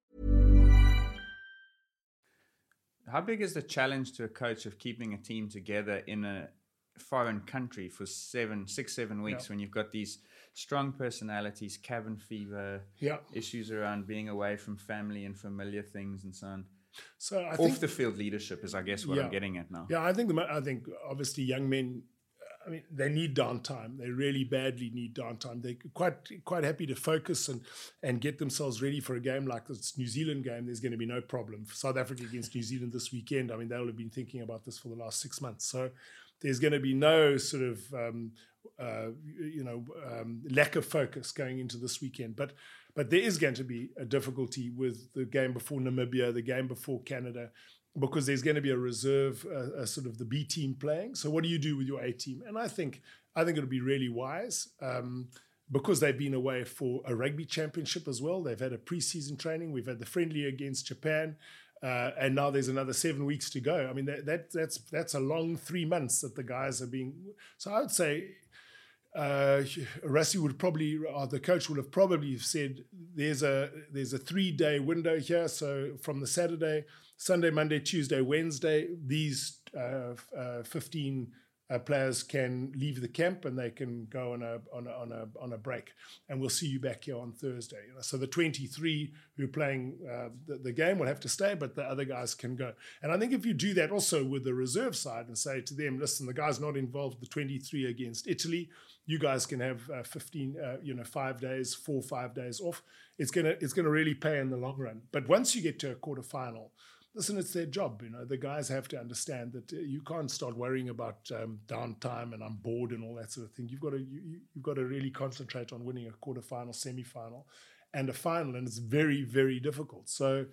How big is the challenge to a coach of keeping a team together in a foreign country for seven, six, seven weeks Yeah. when you've got these strong personalities, cabin fever, Yeah. issues around being away from family and familiar things and so on? So I Off think the field leadership is, I guess, what Yeah. I'm getting at now. Yeah, I think the, mo- I think obviously young men, I mean, they need downtime. They really badly need downtime. They're quite quite happy to focus and and get themselves ready for a game like this New Zealand game. There's going to be no problem. South Africa against New Zealand this weekend, I mean, they'll have been thinking about this for the last six months. So there's going to be no sort of um, uh, you know um, lack of focus going into this weekend. But but there is going to be a difficulty with the game before Namibia, the game before Canada, because there's going to be a reserve, uh, a sort of the B team playing. So what do you do with your A team? And I think I think it'll be really wise um, because they've been away for a rugby championship as well. They've had a preseason training. We've had the friendly against Japan, uh, and now there's another seven weeks to go. I mean that, that that's that's a long three months that the guys are being. So I would say. Uh, Rassie would probably, or the coach would have probably said, "There's a there's a three day window here. So from the Saturday, Sunday, Monday, Tuesday, Wednesday, these uh, uh, fifteen uh, players can leave the camp and they can go on a on a on a on a break, and we'll see you back here on Thursday." You know, so the twenty-three who are playing uh, the, the game will have to stay, but the other guys can go. And I think if you do that also with the reserve side and say to them, "Listen, the guys not involved, the twenty-three against Italy. You guys can have uh, fifteen, uh, you know, five days, four, five days off. It's gonna, it's gonna really pay in the long run. But once you get to a quarterfinal, listen, it's their job. You know, the guys have to understand that uh, you can't start worrying about um, downtime and I'm bored and all that sort of thing. You've got to, you, you've got to really concentrate on winning a quarterfinal, semi-final, and a final, and it's very, very difficult. So.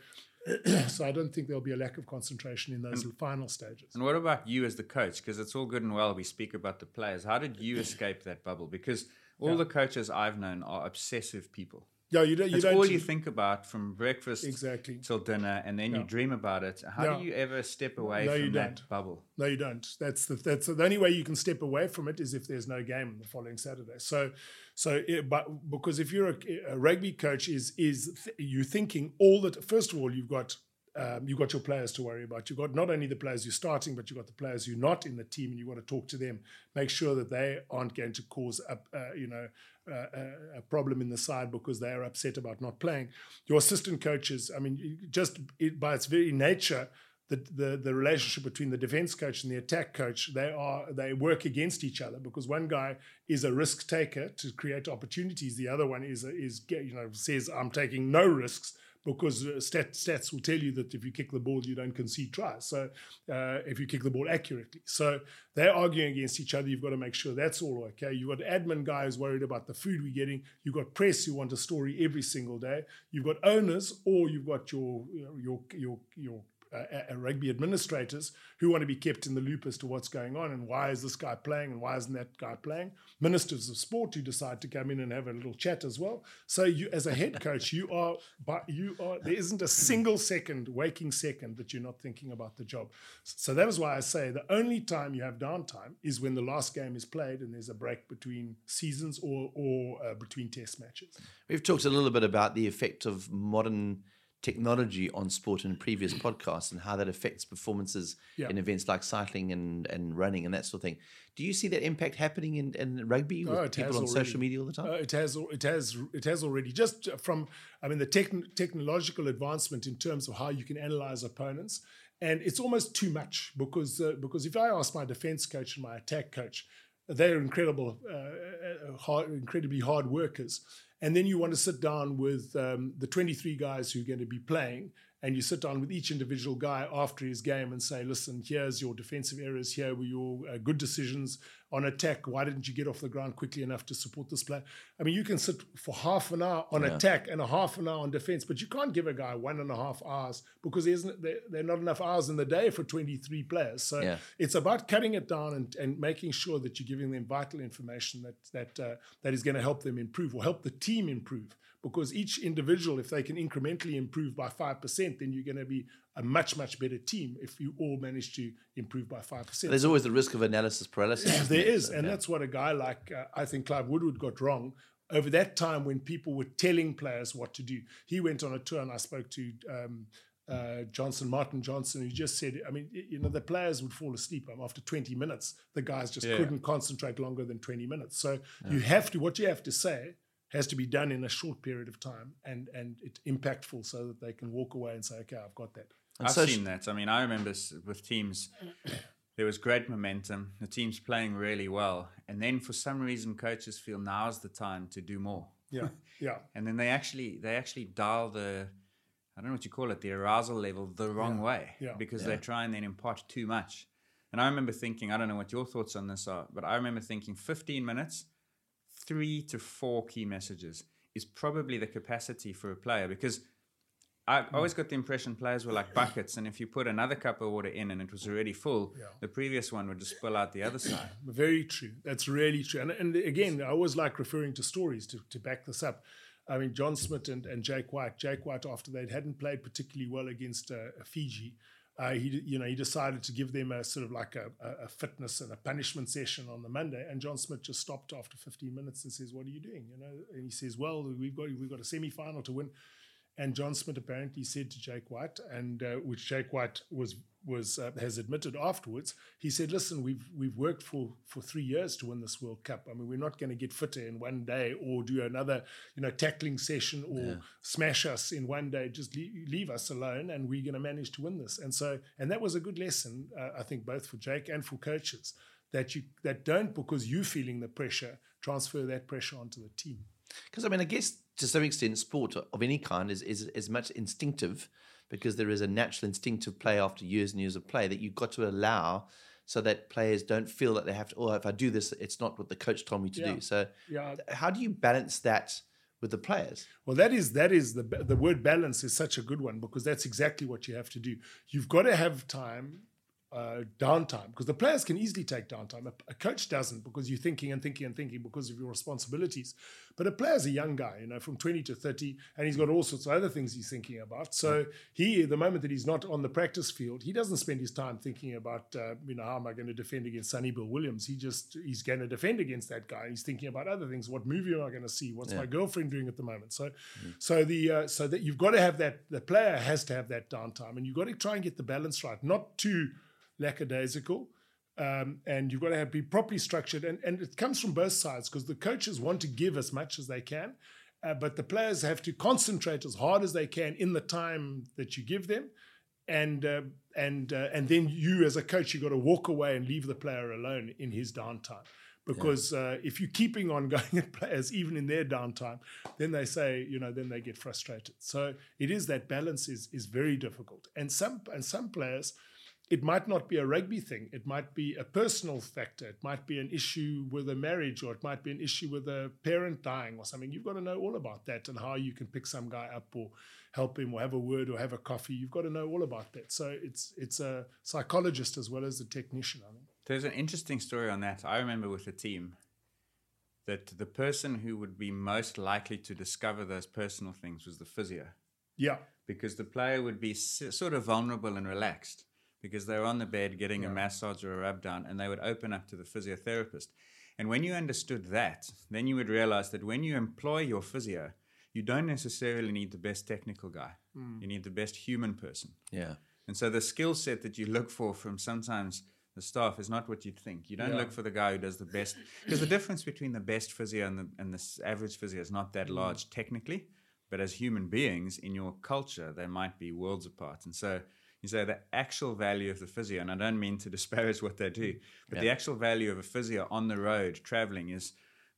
So I don't think there'll be a lack of concentration in those and, final stages. And what about you as the coach? Because it's all good and well we speak about the players. How did you escape that bubble? Because all yeah. the coaches I've known are obsessive people. Yeah, you don't. You That's don't all you think about from breakfast exactly. till dinner, and then yeah. you dream about it. How yeah. do you ever step away no, from you that don't. bubble? No, you don't. That's the that's the only way you can step away from it is if there's no game the following Saturday. So, so it, but because if you're a, a rugby coach, is is th- you thinking all that? First of all, you've got. Um, you've got your players to worry about. You've got not only the players you're starting, but you've got the players who are not in the team, and you've got to talk to them. Make sure that they aren't going to cause a, uh, you know, uh, a problem in the side because they are upset about not playing. Your assistant coaches, I mean, just it, by its very nature, the, the the relationship between the defense coach and the attack coach, they are they work against each other because one guy is a risk taker to create opportunities. The other one is is you know says I'm taking no risks. Because stat, stats will tell you that if you kick the ball, you don't concede tries. So uh, if you kick the ball accurately. So they're arguing against each other. You've got to make sure that's all okay. You've got admin guys worried about the food we're getting. You've got press who want a story every single day. You've got owners or you've got your, you know, your, your, your Uh, rugby administrators who want to be kept in the loop as to what's going on and why is this guy playing and why isn't that guy playing. Ministers of sport who decide to come in and have a little chat as well. So you, as a head coach, you are, but you are. There isn't a single second, waking second, that you're not thinking about the job. So that is why I say the only time you have downtime is when the last game is played and there's a break between seasons or or uh, between test matches. We've talked a little bit about the effect of modern technology on sport in previous podcasts and how that affects performances yeah. in events like cycling and, and running and that sort of thing. Do you see that impact happening in, in rugby with oh, people on already. social media all the time? Uh, it has, it has, it has already. Just from, I mean, the techn- technological advancement in terms of how you can analyze opponents, and it's almost too much because uh, because if I ask my defense coach and my attack coach, they're incredible, uh, hard, incredibly hard workers. And then you want to sit down with um, the twenty-three guys who are going to be playing and you sit down with each individual guy after his game and say, listen, here's your defensive errors, here were your uh, good decisions on attack. Why didn't you get off the ground quickly enough to support this player? I mean, you can sit for half an hour on Yeah. attack and a half an hour on defense, but you can't give a guy one and a half hours because there, isn't, there, there are not enough hours in the day for twenty-three players. So Yeah. it's about cutting it down and, and making sure that you're giving them vital information that that uh, that is going to help them improve or help the team improve. Because each individual, if they can incrementally improve by five percent, then you're going to be a much, much better team if you all manage to improve by five percent. There's always the risk of analysis paralysis. There is. So, And yeah. that's what a guy like, uh, I think Clive Woodward got wrong. Over that time when people were telling players what to do, he went on a tour and I spoke to um, uh, Johnson, Martin Johnson, who just said, I mean, you know, the players would fall asleep um, after twenty minutes. The guys just Yeah. couldn't concentrate longer than twenty minutes. So you have to, what you have to say has to be done in a short period of time and and it's impactful so that they can walk away and say, okay, I've got that. I've so seen that. I mean, I remember s- with teams, there was great momentum. The team's playing really well. And then for some reason, coaches feel now's the time to do more. Yeah, yeah. And then they actually they actually dial the, I don't know what you call it, the arousal level the wrong Yeah, way. yeah. Because Yeah. they try and then impart too much. And I remember thinking, I don't know what your thoughts on this are, but I remember thinking fifteen minutes, three to four key messages is probably the capacity for a player, because I always got the impression players were like buckets, and if you put another cup of water in and it was already full, Yeah. the previous one would just spill out the other side. Very true. That's really true. And, and again, I always like referring to stories to, to back this up. I mean, John Smith and, and Jake White. Jake White, after they hadn't played particularly well against uh, Fiji, uh, he you know he decided to give them a sort of like a, a, a fitness and a punishment session on the Monday. And John Smith just stopped after fifteen minutes and says, "What are you doing?" You know, and he says, "Well, we've got we've got a semi-final to win." And John Smith apparently said to Jake White, and uh, which Jake White was was uh, has admitted afterwards. He said, "Listen, we've we've worked for for three years to win this World Cup. I mean, we're not going to get fitter in one day or do another, you know, tackling session or Yeah. smash us in one day. Just leave, leave us alone, and we're going to manage to win this." And so, and that was a good lesson, uh, I think, both for Jake and for coaches, that you that don't, because you feeling the pressure, transfer that pressure onto the team. Because, I mean, I guess to some extent, sport of any kind is, is as much instinctive, because there is a natural instinctive play after years and years of play that you've got to allow so that players don't feel that they have to, oh, if I do this, it's not what the coach told me to Yeah. do. So Yeah. how do you balance that with the players? Well, that is that is the the word balance is such a good one, because that's exactly what you have to do. You've got to have time, uh, downtime, because the players can easily take downtime. A, a coach doesn't, because you're thinking and thinking and thinking because of your responsibilities. But a player's a young guy, you know, from twenty to thirty, and he's got all sorts of other things he's thinking about. So he, the moment that he's not on the practice field, he doesn't spend his time thinking about, uh, you know, how am I going to defend against Sonny Bill Williams? He just, he's going to defend against that guy. He's thinking about other things. What movie am I going to see? What's my girlfriend doing at the moment? So, so the uh, so that you've got to have that. The player has to have that downtime, and you've got to try and get the balance right, not too lackadaisical. Um, and you've got to have, be properly structured. And, and it comes from both sides, because the coaches want to give as much as they can, uh, but the players have to concentrate as hard as they can in the time that you give them. And uh, and uh, and then you, as a coach, you've got to walk away and leave the player alone in his downtime. Because uh, if you're keeping on going at players, even in their downtime, then they say, you know, then they get frustrated. So it is that balance is is very difficult. And some and some players, it might not be a rugby thing. It might be a personal factor. It might be an issue with a marriage, or it might be an issue with a parent dying or something. You've got to know all about that and how you can pick some guy up or help him or have a word or have a coffee. You've got to know all about that. So it's it's a psychologist as well as a technician, I think. There's an interesting story on that. I remember with a team that the person who would be most likely to discover those personal things was the physio, Yeah. because the player would be s- sort of vulnerable and relaxed because they were on the bed getting a massage or a rub down, and they would open up to the physiotherapist. And when you understood that, then you would realize that when you employ your physio, you don't necessarily need the best technical guy. You need the best human person. Yeah. And so the skill set that you look for from sometimes the staff is not what you'd think. You don't Yeah. look for the guy who does the best, because the difference between the best physio and the, and the average physio is not that large technically, but as human beings in your culture, they might be worlds apart. And so you say the actual value of the physio, and I don't mean to disparage what they do, but Yeah. the actual value of a physio on the road traveling is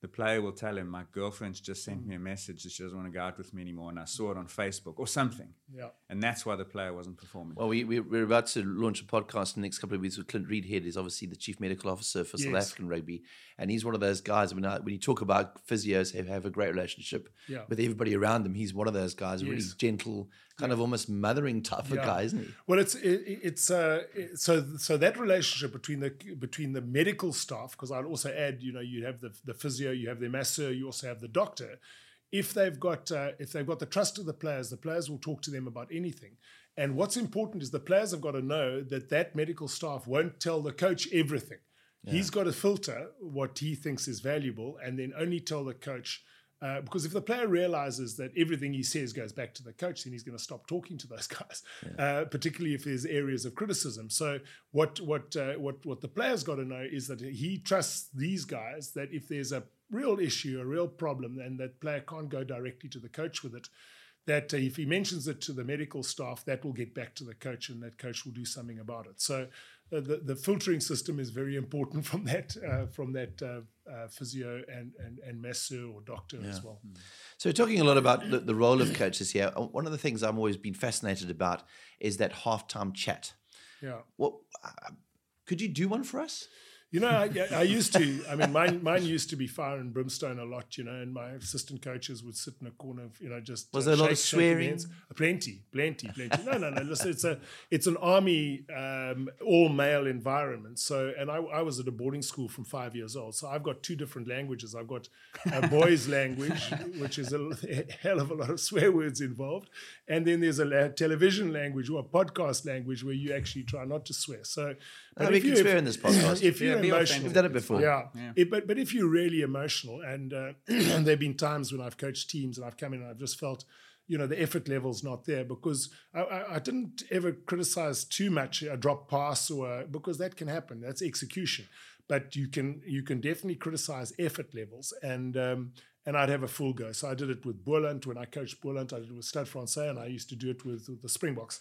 the player will tell him, my girlfriend's just sent me a message that she doesn't want to go out with me anymore, and I saw it on Facebook or something. Yeah. And that's why the player wasn't performing. Well, we, we, we're about to launch a podcast in the next couple of weeks with Clint Reedhead. He's obviously the Chief Medical Officer for Yes. South African Rugby. And he's one of those guys, I mean, when you talk about physios who have a great relationship Yeah. with everybody around them, he's one of those guys, a really Yes. gentle, kind of almost mothering type of Yeah. guy, isn't he? Well, it's it, it's uh, it- so so that relationship between the between the medical staff, because I'd also add, you know, you have the the physio, you have the masseur, you also have the doctor. If they've got uh, if they've got the trust of the players, the players will talk to them about anything. And what's important is the players have got to know that that medical staff won't tell the coach everything. He's got to filter what he thinks is valuable and then only tell the coach. Uh, because if the player realizes that everything he says goes back to the coach, then he's going to stop talking to those guys, yeah. uh, particularly if there's areas of criticism. So what what uh, what what the player's got to know is that he trusts these guys, that if there's a real issue, a real problem, and that player can't go directly to the coach with it, that uh, if he mentions it to the medical staff, that will get back to the coach and that coach will do something about it. So uh, the, the filtering system is very important from that uh, from that uh, uh, physio and, and, and masseur or doctor yeah. as well. Mm. So we're talking a lot about the, the role of coaches here. One of the things I've always been fascinated about is that halftime chat. Yeah. What uh, could you do one for us? You know, I, I used to, I mean, mine mine used to be fire and brimstone a lot, you know, and my assistant coaches would sit in a corner, you know, just. Was uh, there a lot shake, of swearing? Plenty, plenty, plenty. No, no, no. Listen, it's a it's an army, um, all male environment. So, and I, I was at a boarding school from five years old. So I've got two different languages. I've got a boys' language, which is a hell of a lot of swear words involved. And then there's a television language or a podcast language where you actually try not to swear. So, but no, we can swear in this podcast. If you're yeah, emotional, we've done it before. Yeah, yeah. It, but but if you're really emotional, and uh, there have been times when I've coached teams and I've come in and I've just felt, you know, the effort level's not there, because I, I, I didn't ever criticize too much a drop pass or a, because that can happen. That's execution, but you can you can definitely criticize effort levels, and um, and I'd have a full go. So I did it with Boland when I coached Boland. I did it with Stade Francais, and I used to do it with, with the Springboks.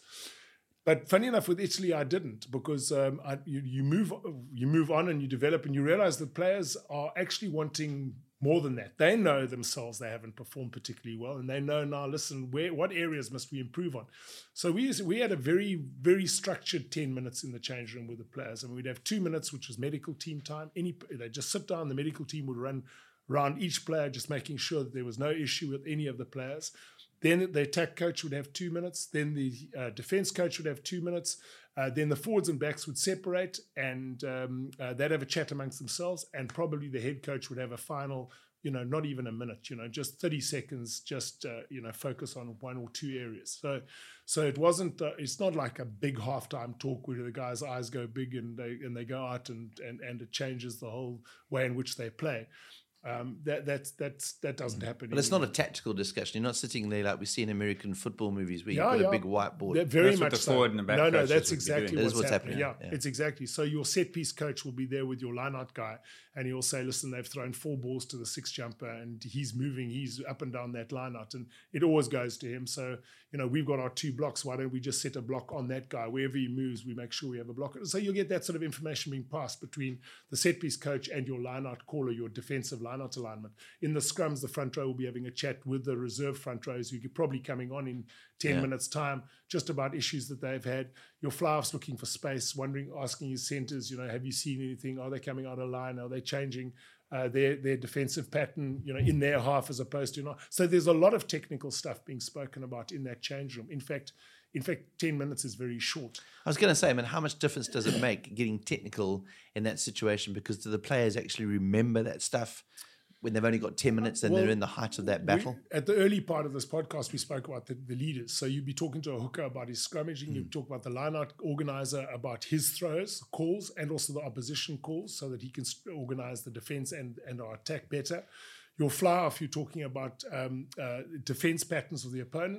But funny enough, with Italy, I didn't, because um, I, you, you move you move on and you develop, and you realize that players are actually wanting more than that. They know themselves they haven't performed particularly well, and they know now, listen, where what areas must we improve on? So we we had a very, very structured ten minutes in the change room with the players. I mean, we'd have two minutes, which was medical team time. Any They just sit down, the medical team would run around each player, just making sure that there was no issue with any of the players. Then the attack coach would have two minutes. Then the uh, defense coach would have two minutes. Uh, then the forwards and backs would separate, and um, uh, they'd have a chat amongst themselves. And probably the head coach would have a final, you know, not even a minute, you know, just thirty seconds, just, uh, you know, focus on one or two areas. So so it wasn't, uh, it's not like a big halftime talk where the guys' eyes go big and they and they go out and, and, and it changes the whole way in which they play. Um, that that's that's that doesn't happen. But it's not a tactical discussion. You're not sitting there like we see in American football movies where yeah, you've got yeah. a big whiteboard. They're very that's much what the so. forward and the back no, no, coaches that's would be exactly doing. what's, what's happening. happening. Yeah, Yeah. it's exactly. So your set piece coach will be there with your line-out guy, and he'll say, "Listen, they've thrown four balls to the six jumper, and he's moving. He's up and down that line-out, and it always goes to him. So you know, we've got our two blocks. Why don't we just set a block on that guy? Wherever he moves, we make sure we have a block. So you'll get that sort of information being passed between the set piece coach and your line-out caller, your defensive line-out alignment. In the scrums, the front row will be having a chat with the reserve front rows who are probably coming on in ten Yeah. minutes time, just about issues that they've had. Your fly-offs looking for space, wondering, asking his centers, you know, have you seen anything? Are they coming out of line? Are they changing uh, their their defensive pattern, you know, in their half as opposed to not? So there's a lot of technical stuff being spoken about in that change room. In fact, in fact, ten minutes is very short. I was going to say, I mean, how much difference does it make getting technical in that situation? Because do the players actually remember that stuff when they've only got ten minutes and Well, they're in the height of that battle? We, at the early part of this podcast, we spoke about the, the leaders. So you'd be talking to a hooker about his scrummaging. Mm. You'd talk about the line-out organizer about his throws, calls, and also the opposition calls, so that he can organize the defense and, and our attack better. Your fly-off, you're talking about um, uh, defense patterns of the opponents.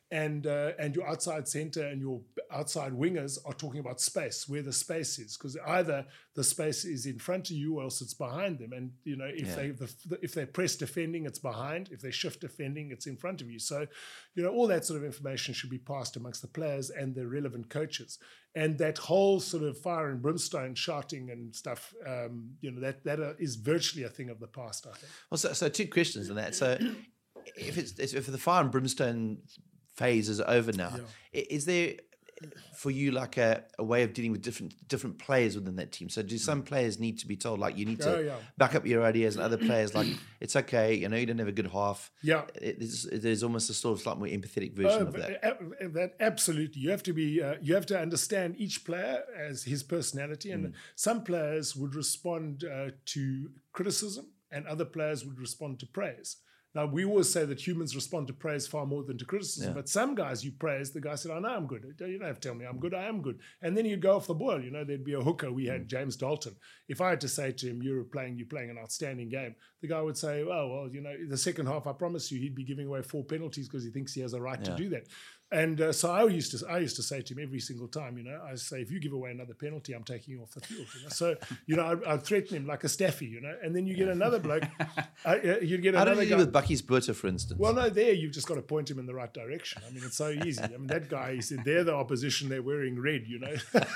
and uh, and your outside centre and your outside wingers are talking about space, where the space is, because either the space is in front of you or else it's behind them. And you know, if yeah. they the, if they press defending, it's behind. If they shift defending, it's in front of you. So, you know, all that sort of information should be passed amongst the players and the relevant coaches. And that whole sort of fire and brimstone shouting and stuff, um, you know, that that uh, is virtually a thing of the past, I think. Well, so, so two questions on that. So, if it's if the fire and brimstone phase is over now, yeah. is there for you like a, a way of dealing with different different players within that team? So do some players need to be told like you need to oh, yeah. back up your ideas, and other players like it's okay, you know, you don't have a good half. Yeah, it, there's, there's almost a sort of slightly more empathetic version oh, of that. That absolutely, you have to be uh, you have to understand each player as his personality, and mm. some players would respond uh, to criticism, and other players would respond to praise. Now, we always say that humans respond to praise far more than to criticism, yeah. but some guys you praise, the guy said, I know I'm good. You don't have to tell me I'm good, I am good. And then you go off the boil. You know, there'd be a hooker. We had James Dalton. If I had to say to him, you're playing, you're playing an outstanding game, the guy would say, oh, well, you know, the second half, I promise you, he'd be giving away four penalties because he thinks he has a right yeah. to do that. And uh, so I used to I used to say to him every single time, you know, I say, if you give away another penalty, I'm taking you off the field. You know? So, you know, I, I'd threaten him like a staffy, you know, and then you get another bloke. I, uh, you get How another did you guy. do with Bucky's Butter, for instance? Well, no, there you've just got to point him in the right direction. I mean, it's so easy. I mean, that guy, he said, they're the opposition, they're wearing red, you know.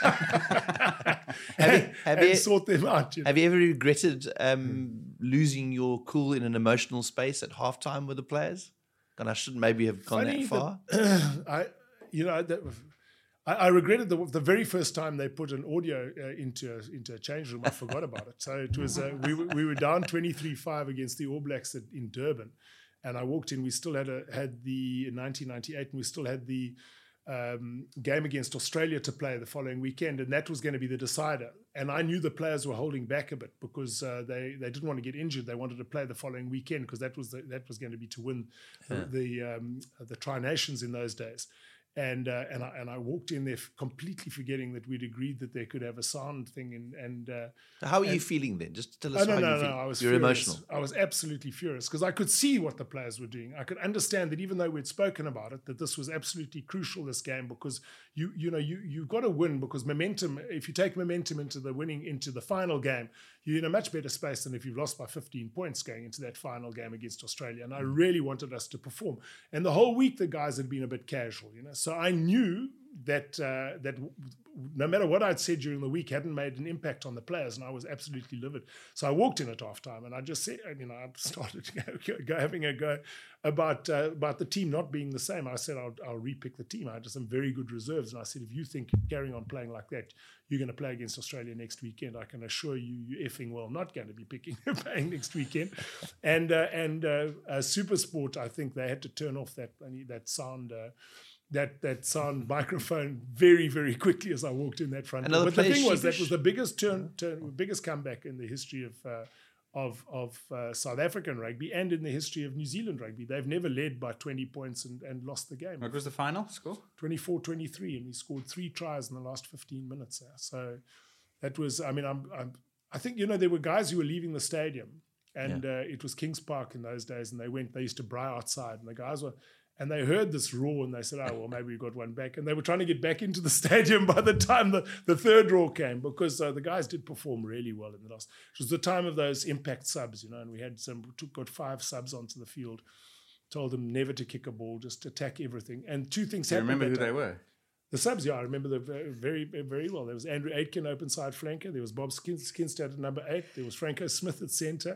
have you, have and you, sort them out. You know? Have you ever regretted um, losing your cool in an emotional space at halftime with the players? And I shouldn't maybe have gone Funny that far. That, I, you know, that, I, I regretted the, the very first time they put an audio uh, into a, into a change room. I forgot about it. So it was uh, we we were down twenty-three five against the All Blacks at, in Durban, and I walked in. We still had a, had the in nineteen ninety-eight, and we still had the um, game against Australia to play the following weekend, and that was going to be the decider. And I knew the players were holding back a bit because uh, they they didn't want to get injured. They wanted to play the following weekend because that was the, that was going to be to win yeah. the the, um, the Tri Nations in those days. And uh, and I and I walked in there completely forgetting that we'd agreed that they could have a sound thing. And and uh, how are and, you feeling then? Just tell us oh, how no, you no, feel. No, I was You're furious. emotional. I was absolutely furious because I could see what the players were doing. I could understand that even though we'd spoken about it, that this was absolutely crucial, this game, because you you know you you've got to win because momentum. If you take momentum into the winning into the final game, you're in a much better space than if you've lost by fifteen points going into that final game against Australia. And I really wanted us to perform. And the whole week the guys had been a bit casual, you know. So I knew that uh, that w- no matter what I'd said during the week hadn't made an impact on the players, and I was absolutely livid. So I walked in at halftime, and I just said, you know, I started go, go, having a go about uh, about the team not being the same. I said I'll, I'll repick the team. I had some very good reserves, and I said if you think carrying on playing like that, you're going to play against Australia next weekend, I can assure you, you effing well not going to be picking playing next weekend. And uh, and uh, uh, SuperSport, I think they had to turn off that that sound. Uh, That that sound microphone very very quickly as I walked in that front door. But the thing was that was the biggest turn, turn biggest comeback in the history of uh, of of uh, South African rugby and in the history of New Zealand rugby. They've never led by twenty points and, and lost the game. What was the final score? twenty-four twenty-three, and we scored three tries in the last fifteen minutes there. So that was, I mean, I'm, I'm I think you know there were guys who were leaving the stadium, and yeah. uh, it was Kings Park in those days, and they went. They used to braai outside, and the guys were. And they heard this roar and they said, oh, well, maybe we got one back. And they were trying to get back into the stadium by the time the, the third roar came because uh, the guys did perform really well in the last. It was the time of those impact subs, you know, and we had some, took, got five subs onto the field, told them never to kick a ball, just attack everything. And two things Do you happened. remember who they were? The subs, yeah, I remember them very, very, very well. There was Andrew Aitken, open side flanker. There was Bob Skinstad at number eight. There was Franco Smith at centre.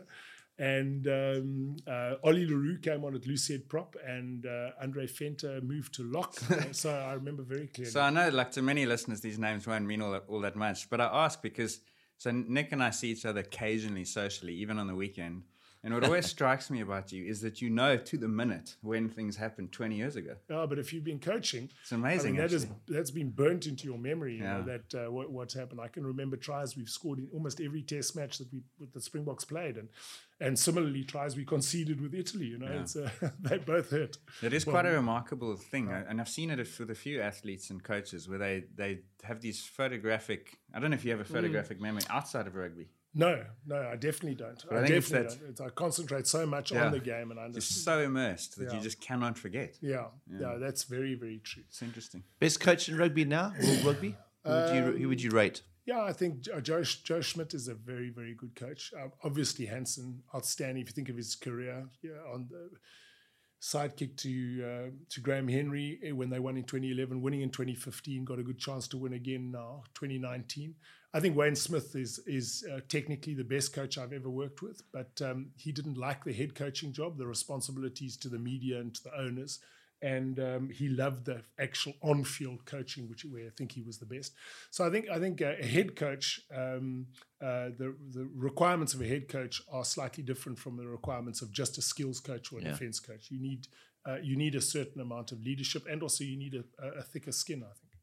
And um, uh, Ollie Leroux came on at loose head prop, and uh, Andre Fenter moved to lock. uh, so I remember very clearly. So I know, like to many listeners, these names won't mean all that, all that much. But I ask because, so Nick and I see each other occasionally socially, even on the weekend. And what always strikes me about you is that you know to the minute when things happened twenty years ago. Oh, but if you've been coaching, it's amazing. I mean, that is, that's been burnt into your memory. You yeah. know that uh, what, what's happened. I can remember tries we've scored in almost every Test match that we with the Springboks played, and and similarly tries we conceded with Italy. You know, yeah. it's uh, they both hurt. It is well, quite a remarkable thing, yeah. and I've seen it with a few athletes and coaches where they they have these photographic. I don't know if you have a photographic mm. memory outside of rugby. No, no, I definitely don't. But I, I think it's definitely that- don't. It's, I concentrate so much Yeah. on the game, and I You're understand. so immersed that Yeah. you just cannot forget. Yeah, yeah, that's very, very true. It's interesting. Best coach in rugby now, world rugby? Who would, you, who would you rate? Yeah, I think Jo- Joe, Joe Schmidt is a very, very good coach. Uh, obviously, Hansen, outstanding. If you think of his career, yeah, on the sidekick to uh, to Graham Henry eh, when they won in twenty eleven, winning in twenty fifteen, got a good chance to win again now, twenty nineteen. I think Wayne Smith is is uh, technically the best coach I've ever worked with, but um, he didn't like the head coaching job, the responsibilities to the media and to the owners. And um, he loved the actual on-field coaching, which where I think he was the best. So I think I think a, a head coach, um, uh, the the requirements of a head coach are slightly different from the requirements of just a skills coach or a Yeah. defense coach. You need uh, you need a certain amount of leadership, and also you need a, a, a thicker skin, I think.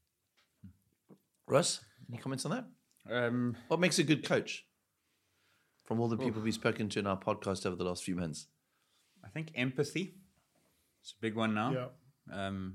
Russ, any comments on that? Um, What makes a good coach? From all the people we've spoken to in our podcast over the last few months. I think empathy. It's a big one now. Yeah. Um,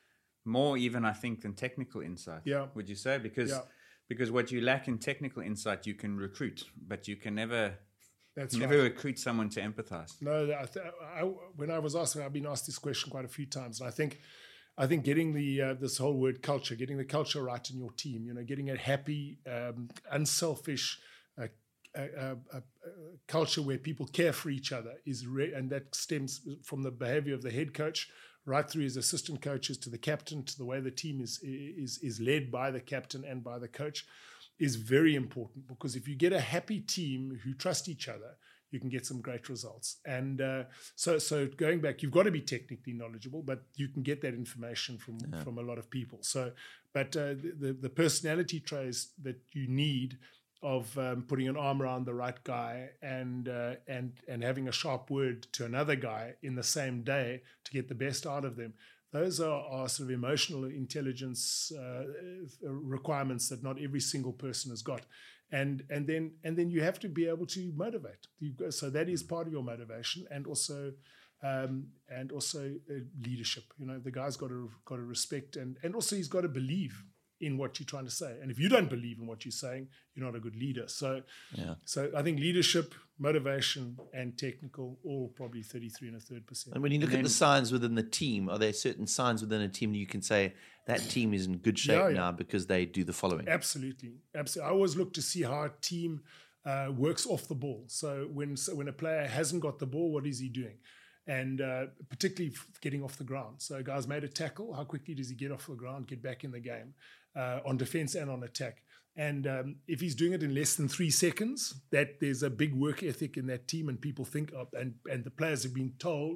more even, I think, than technical insight. Yeah. Would you say? Because Yeah. because what you lack in technical insight, you can recruit, but you can never That's never right. recruit someone to empathize. No, I th- I, when I was asking, I've been asked this question quite a few times, and I think, I think getting the uh, this whole word culture, getting the culture right in your team, you know, getting a happy, um, unselfish, uh, a, a, a, a culture where people care for each other is, re- and that stems from the behavior of the head coach, right through his assistant coaches to the captain, to the way the team is is is led by the captain and by the coach, is very important, because if you get a happy team who trust each other, you can get some great results. And uh, so, so going back, you've got to be technically knowledgeable, but you can get that information from from a lot of people. So, but uh, the, the the personality traits that you need of um, putting an arm around the right guy and uh, and and having a sharp word to another guy in the same day to get the best out of them. Those are, are sort of emotional intelligence uh, requirements that not every single person has got, and and then and then you have to be able to motivate. You've got, so that is part of your motivation, and also um, and also uh, leadership. You know, the guy's got to got to respect, and and also he's got to believe in what you're trying to say. And if you don't believe in what you're saying, you're not a good leader. So, Yeah. so I think leadership, motivation, and technical, all probably thirty-three and a third percent. And when you look at the signs within the team, are there certain signs within a team that you can say that team is in good shape Yeah, yeah. now because they do the following? Absolutely, absolutely. I always look to see how a team uh, works off the ball. So when so when a player hasn't got the ball, what is he doing? And uh, particularly f- getting off the ground. So a guy's made a tackle. How quickly does he get off the ground, get back in the game, uh, on defense and on attack? And um, if he's doing it in less than three seconds, that there's a big work ethic in that team, and people think, oh, and and the players have been told,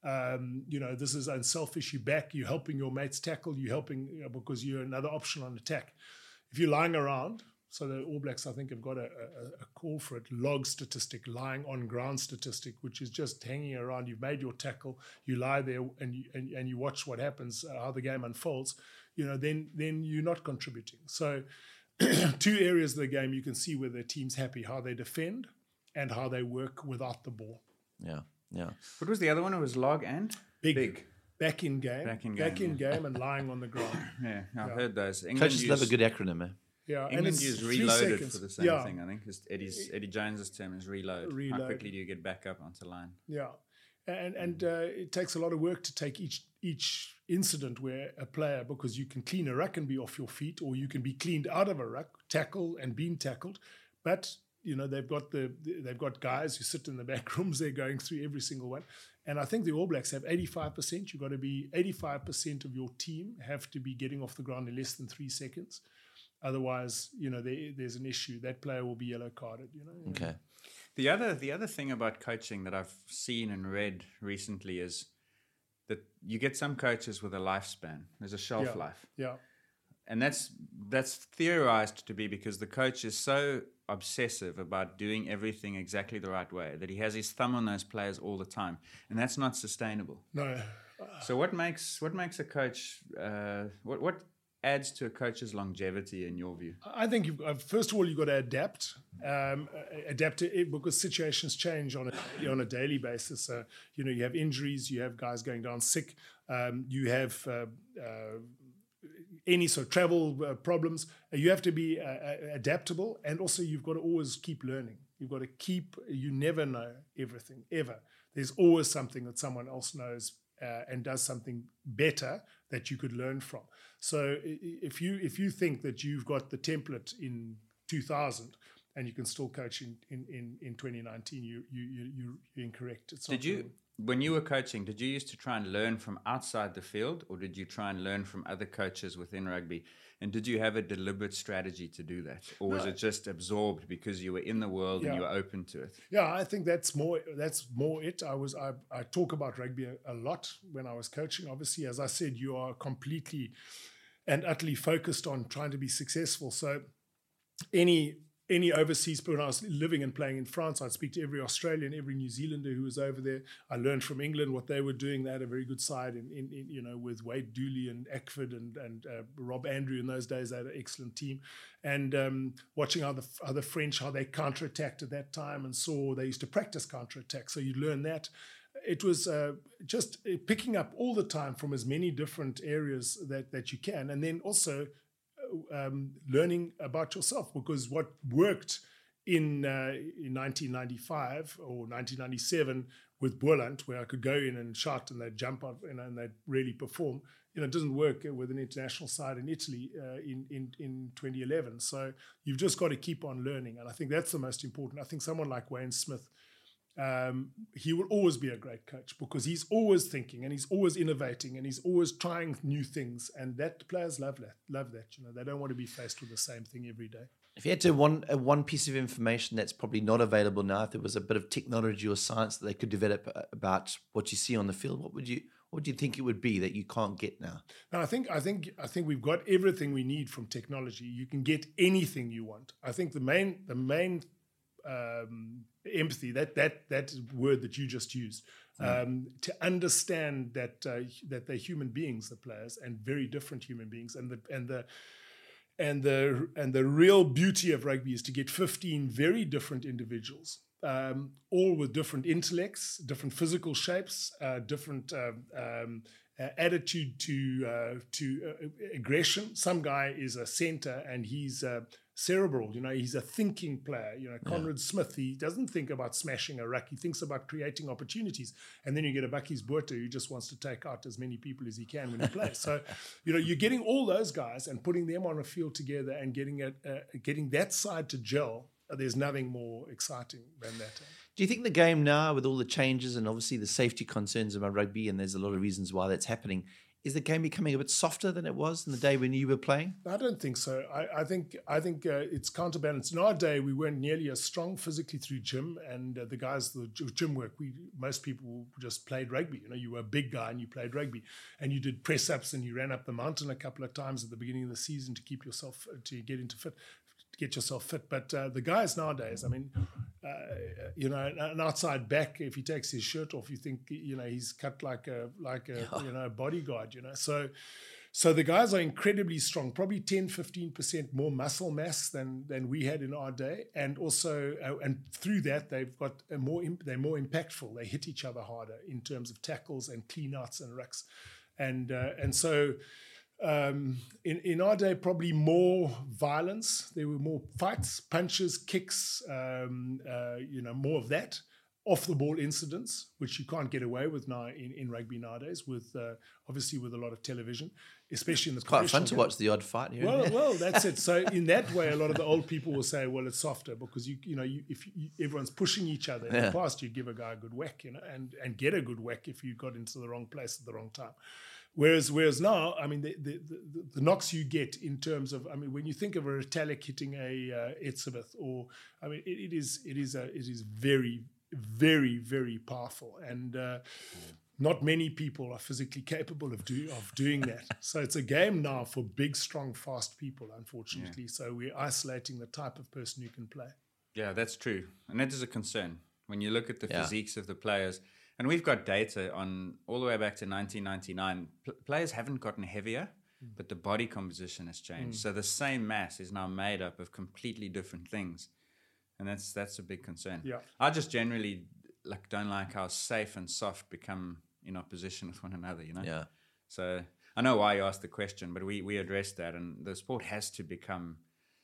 um, you know, this is unselfish. You back, you're helping your mates tackle, you're helping you know, because you're another option on attack. If you're lying around, so the All Blacks, I think, have got a, a, a call for it, log statistic, lying on ground statistic, which is just hanging around. You've made your tackle, you lie there, and you, and, and you watch what happens, uh, how the game unfolds. You know, then then you're not contributing. So, two areas of the game you can see where the team's happy: how they defend and how they work without the ball. Yeah, yeah. What was the other one? It was log and Big, big. back in game, Back in back game, in yeah. game, and lying on the ground. Yeah, I've heard those. England Coaches use, love a good acronym, eh? Yeah, and England it's use three reloaded seconds. for the same Yeah. thing. I think it's Eddie's, Eddie Jones's term is reload. Reload. How quickly do you get back up onto line? Yeah, and and uh, it takes a lot of work to take each each incident where a player, because you can clean a ruck and be off your feet, or you can be cleaned out of a ruck, tackle and being tackled, but you know they've got the they've got guys who sit in the back rooms. They're going through every single one, and I think the All Blacks have eighty-five percent. You've got to be eighty-five percent of your team have to be getting off the ground in less than three seconds. Otherwise, you know, there, there's an issue. That player will be yellow carded. You know. Okay. The other the other thing about coaching that I've seen and read recently is that you get some coaches with a lifespan. There's a shelf Yeah. life. Yeah. And that's that's theorized to be because the coach is so obsessive about doing everything exactly the right way that he has his thumb on those players all the time, and that's not sustainable. No. So what makes what makes a coach uh, what what adds to a coach's longevity in your view? I think you've, uh, first of all you've got to adapt, um, uh, adapt to it because situations change on a on a daily basis. Uh, you know, you have injuries, you have guys going down sick, um, you have uh, uh, any sort of travel uh, problems. Uh, you have to be uh, adaptable, and also you've got to always keep learning. You've got to keep, you never know everything, ever. There's always something that someone else knows uh, and does something better that you could learn from. So if you if you think that you've got the template in two thousand and you can still coach in in, in, in twenty nineteen, you, you, you, you're incorrect. It's not did you, true. When you were coaching, did you used to try and learn from outside the field, or did you try and learn from other coaches within rugby? And did you have a deliberate strategy to do that? Or was No. it just absorbed because you were in the world Yeah. and you were open to it? Yeah, I think that's more that's more it. I was I, I talk about rugby a, a lot when I was coaching. Obviously, as I said, you are completely and utterly focused on trying to be successful. So any any overseas, when I was living and playing in France, I'd speak to every Australian, every New Zealander who was over there. I learned from England what they were doing. They had a very good side in, in, in you know, with Wade Dooley and Eckford and and uh, Rob Andrew in those days. They had an excellent team. And um, watching how the, how the French, how they counterattacked at that time, and saw they used to practice counterattack. So you learn that. It was uh, just picking up all the time from as many different areas that, that you can. And then also um, learning about yourself, because what worked in uh, in nineteen ninety-five or nineteen ninety-seven with Boland, where I could go in and shout and they'd jump up, you know, and they'd really perform, you know, it doesn't work with an international side in Italy uh, in, in, in twenty eleven. So you've just got to keep on learning. And I think that's the most important. I think someone like Wayne Smith, Um, he will always be a great coach because he's always thinking and he's always innovating and he's always trying new things, and that players love that. Love that, you know, they don't want to be faced with the same thing every day. If you had to one uh, one piece of information that's probably not available now, if there was a bit of technology or science that they could develop about what you see on the field, what would you what do you think it would be that you can't get now? No, I think I think I think we've got everything we need from technology. You can get anything you want. I think the main the main um, empathy, that that that word that you just used, um, to understand that uh, that they're human beings, the players, and very different human beings, and the and the and the and the real beauty of rugby is to get fifteen very different individuals, um, all with different intellects, different physical shapes, uh, different um, um, uh, attitude to uh, to uh, aggression. Some guy is a center and he's uh, cerebral, you know, he's a thinking player. You know, Conrad yeah. Smith, he doesn't think about smashing a ruck, he thinks about creating opportunities. And then you get a Bakkies Botha who just wants to take out as many people as he can when he plays. So, you know, you're getting all those guys and putting them on a field together and getting it, uh, getting that side to gel. Uh, there's nothing more exciting than that. Do you think the game now, with all the changes and obviously the safety concerns about rugby, and there's a lot of reasons why that's happening, is the game becoming a bit softer than it was in the day when you were playing? I don't think so. I, I think I think uh, it's counterbalanced. In our day, we weren't nearly as strong physically through gym, and uh, the guys, the gym work, we most people just played rugby. You know, you were a big guy and you played rugby, and you did press ups and you ran up the mountain a couple of times at the beginning of the season to keep yourself to get into fit. Get yourself fit, but uh, the guys nowadays, I mean, uh, you know, an outside back, if he takes his shirt off, you think, you know, he's cut like a like a yeah. you know a bodyguard, you know. So, so the guys are incredibly strong, probably ten, fifteen percent more muscle mass than than we had in our day, and also uh, and through that they've got a more imp- they're more impactful. They hit each other harder in terms of tackles and cleanouts and rucks, and uh, and so. Um, in, in our day, probably more violence. There were more fights, punches, kicks, um, uh, you know, more of that. Off the ball incidents, which you can't get away with now in, in rugby nowadays, with uh, obviously with a lot of television, especially in the it's quite fun to game. Watch the odd fight here. Well, well, that's it. So in that way, a lot of the old people will say, "Well, it's softer because you, you know, you, if you, everyone's pushing each other." In yeah. the past, you'd give a guy a good whack, you know, and and get a good whack if you got into the wrong place at the wrong time. Whereas, whereas now, I mean, the, the, the, the knocks you get in terms of, I mean, when you think of a Retallick hitting a uh, Etzebeth, or I mean, it, it is, it is, a, it is very, very, very powerful, and uh, not many people are physically capable of do of doing that. So it's a game now for big, strong, fast people, unfortunately. Yeah. So we're isolating the type of person who can play. Yeah, that's true, and that is a concern when you look at the yeah. physiques of the players. And we've got data on all the way back to nineteen ninety-nine. P- players haven't gotten heavier, mm. but the body composition has changed. Mm. So the same mass is now made up of completely different things. And that's that's a big concern. Yeah. I just generally like don't like how safe and soft become in opposition with one another, you know? Yeah. So I know why you asked the question, but we, we addressed that, and the sport has to become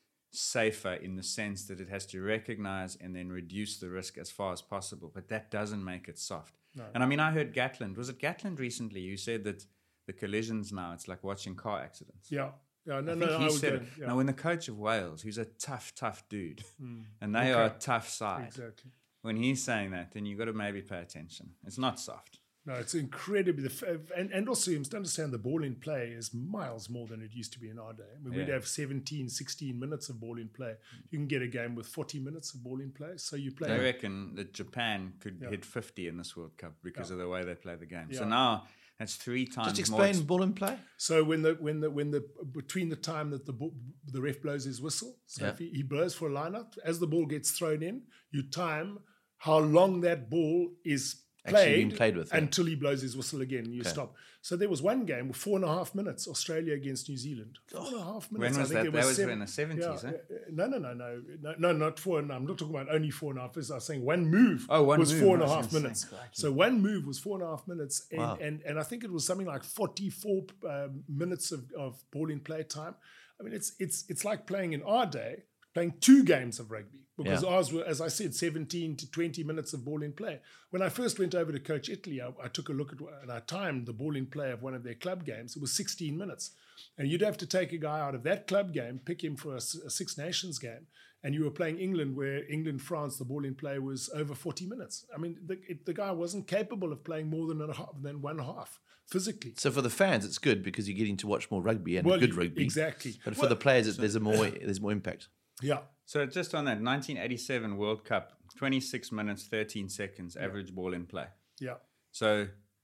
safer in the sense that it has to recognize and then reduce the risk as far as possible, but that doesn't make it soft. No. And I mean, I heard Gatland, was it Gatland recently, who said that the collisions now, it's like watching car accidents. Yeah. Yeah, no, I no, think he I said go, it. yeah. Now, when the coach of Wales, who's a tough, tough dude, mm. and they okay. are a tough side, exactly. when he's saying that, then you've got to maybe pay attention. It's not soft. No, it's incredibly, and, and also you must understand the ball in play is miles more than it used to be in our day. I mean, Yeah. we'd have seventeen, sixteen minutes of ball in play. You can get a game with forty minutes of ball in play. So you play. They reckon that Japan could Yeah. hit fifty in this World Cup because Yeah. of the way they play the game. So Yeah. now that's three times Just more. explain ex- ball and play. So when the when the when the between the time that the ball, the ref blows his whistle, so Yeah. if he, he blows for a line-out, as the ball gets thrown in, you time how long that ball is Actually played, being played with, yeah. until he blows his whistle again. And you Okay. stop. So there was one game with four and a half minutes, Australia against New Zealand. Four and a half When minutes. was I think that? it That was seven- in the seventies, yeah, eh? uh, No, no, no, no, no, no, not four. And I'm not talking about only four and a half. I was saying one move Oh, one was move, four and I a was half gonna minutes. say, crikey. So one move was four and a half minutes, and Wow. and, and I think it was something like forty-four um, minutes of, of ball in play time. I mean, it's it's it's like playing in our day, playing two games of rugby. Because Yeah. ours were, as I said, seventeen to twenty minutes of ball in play. When I first went over to coach Italy, I, I took a look at and I timed the ball in play of one of their club games. It was sixteen minutes. And you'd have to take a guy out of that club game, pick him for a, s- a Six Nations game. And you were playing England, where England, France, the ball in play was over forty minutes. I mean, the, it, the guy wasn't capable of playing more than, a half, than one half physically. So for the fans, it's good because you're getting to watch more rugby and Well, good you- rugby. exactly. But for Well- the players, it, there's a more there's more impact. Yeah. So just on that, nineteen eighty-seven World Cup, twenty-six minutes, thirteen seconds, average ball in play. Yeah. So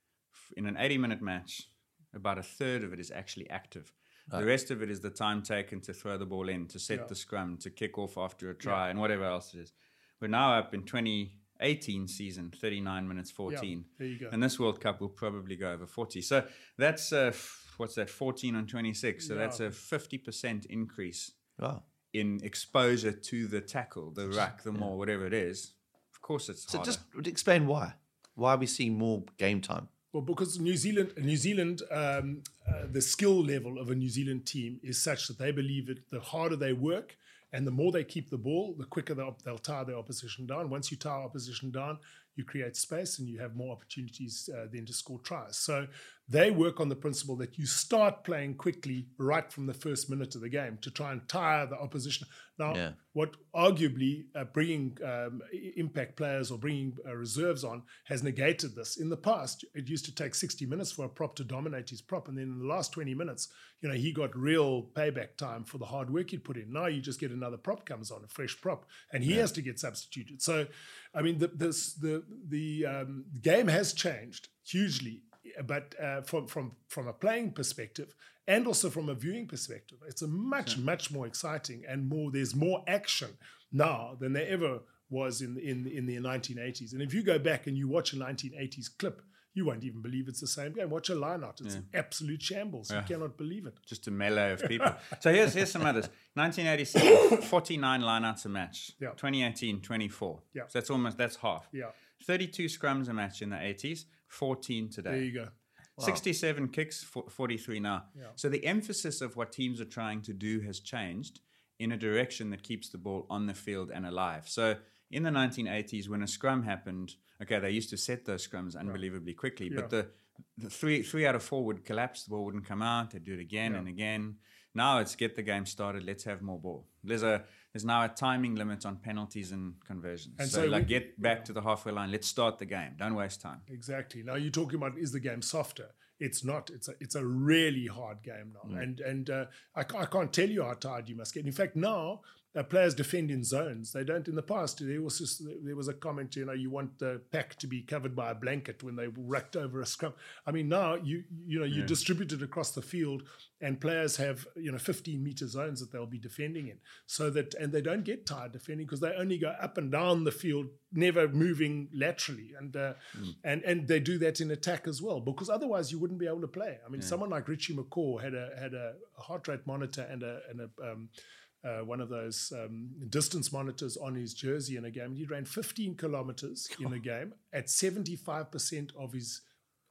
f- in an eighty-minute match, about a third of it is actually active. The rest of it is the time taken to throw the ball in, to set Yeah. the scrum, to kick off after a try, and whatever else it is. We're now up in twenty eighteen season, thirty-nine minutes, fourteen. there you go. And this World Cup will probably go over forty. So that's, uh, f- what's that, fourteen on twenty-six. So Yeah. that's a fifty percent increase Wow. in exposure to the tackle, the ruck, the maul, whatever it is. Of course it's So harder. just explain why. Why are we seeing more game time? Well, because New Zealand, New Zealand, um, uh, the skill level of a New Zealand team is such that they believe that the harder they work and the more they keep the ball, the quicker they'll, they'll tire their opposition down. Once you tire opposition down, you create space and you have more opportunities uh, then to score tries. So they work on the principle that you start playing quickly right from the first minute of the game to try and tire the opposition. Now, Yeah. what arguably uh, bringing um, i- impact players or bringing uh, reserves on has negated this. In the past, it used to take sixty minutes for a prop to dominate his prop. And then in the last twenty minutes, you know, he got real payback time for the hard work he'd put in. Now you just get another prop comes on, a fresh prop, and he has to get substituted. So, I mean, the, this, the, the um, game has changed hugely, but uh, from, from, from a playing perspective and also from a viewing perspective, it's a much, much more exciting and more, there's more action now than there ever was in, in, in the nineteen eighties. And if you go back and you watch a nineteen eighties clip, you won't even believe it's the same game. Watch a line-out. It's an absolute shambles. You cannot believe it. Just a melee of people. So here's here's some others. nineteen eighty-seven, forty-nine lineouts a match. Yeah. twenty eighteen, twenty-four. Yeah. So that's almost, that's half. Yeah. thirty-two scrums a match in the eighties, fourteen today. There you go. sixty-seven kicks, fo- forty-three now. So the emphasis of what teams are trying to do has changed in a direction that keeps the ball on the field and alive. So in the nineteen eighties, when a scrum happened, okay, they used to set those scrums unbelievably quickly, Yeah. but the, the three three out of four would collapse, the ball wouldn't come out, they'd do it again and again. Now it's get the game started, let's have more ball. There's a there's now a timing limit on penalties and conversions. And so, so like we- get back to the halfway line, let's start the game, don't waste time. Exactly. Now you're talking about, is the game softer? It's not. It's a it's a really hard game now, Mm. and and uh, I, ca- I can't tell you how tired you must get. In fact, now uh, players defend in zones. They don't in the past. There was just, there was a comment. You know, you want the pack to be covered by a blanket when they rucked over a scrum. I mean, now you you know you distribute it across the field, and players have you know fifteen meter zones that they'll be defending in, so that and they don't get tired defending because they only go up and down the field, never moving laterally, and uh, and and they do that in attack as well, because otherwise you wouldn't be able to play. I mean, someone like Richie McCaw had a had a heart rate monitor and a and a um, uh, one of those um, distance monitors on his jersey in a game. He ran fifteen kilometers in a game at seventy-five percent of his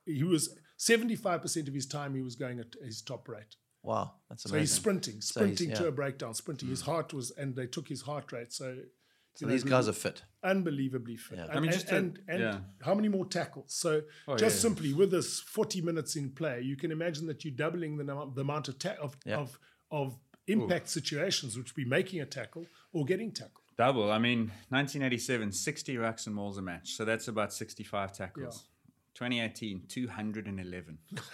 he was seventy-five percent of his time he was going at his top rate. Wow, that's amazing. So he's sprinting, So he's- sprinting to yeah. a breakdown, sprinting. His heart was, and they took his heart rate. So, So you know, these guys are fit. unbelievably fit. Yeah. And, I mean, and, just to- and, and yeah. how many more tackles? So Oh, just yeah. simply with this forty minutes in play, you can imagine that you're doubling the, num- the amount of, ta- of, Yeah. of of impact situations, which would be making a tackle or getting tackled. Double. I mean, nineteen eighty-seven, sixty rucks and mauls a match. So that's about sixty-five tackles. twenty eighteen, two hundred eleven.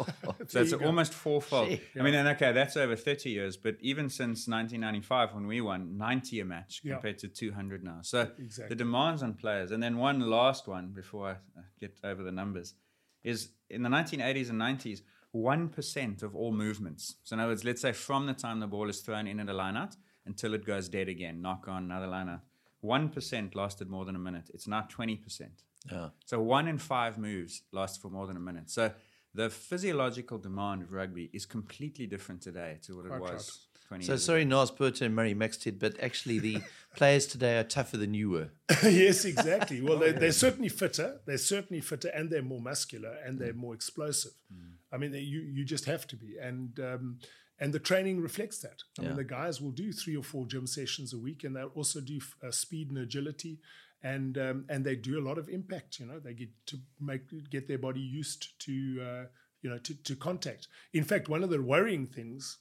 So it's you go. almost fourfold. Gee. I mean, and okay, that's over thirty years, but even since nineteen ninety-five when we won, ninety a match Yeah. compared to two hundred now. So Exactly. the demands on players. And then one last one before I uh, get over the numbers is in the nineteen eighties and nineties, one percent of all movements. So in other words, let's say from the time the ball is thrown in at a line-out until it goes dead again, knock on, another line-out, one percent lasted more than a minute. It's now twenty percent. Yeah. So one in five moves lasts for more than a minute. So the physiological demand of rugby is completely different today to what it Quite was right. twenty So years sorry, Nas Burton and Murray Mexted, but actually the players today are tougher than you were. Yes, exactly. Well, they're, they're certainly fitter. They're certainly fitter, and they're more muscular, and they're more explosive. I mean, they, you you just have to be, and um, and the training reflects that. I Yeah. mean, the guys will do three or four gym sessions a week, and they'll also do uh, speed and agility, and um, and they do a lot of impact. You know, they get to make get their body used to uh, you know to, to contact. In fact, one of the worrying things.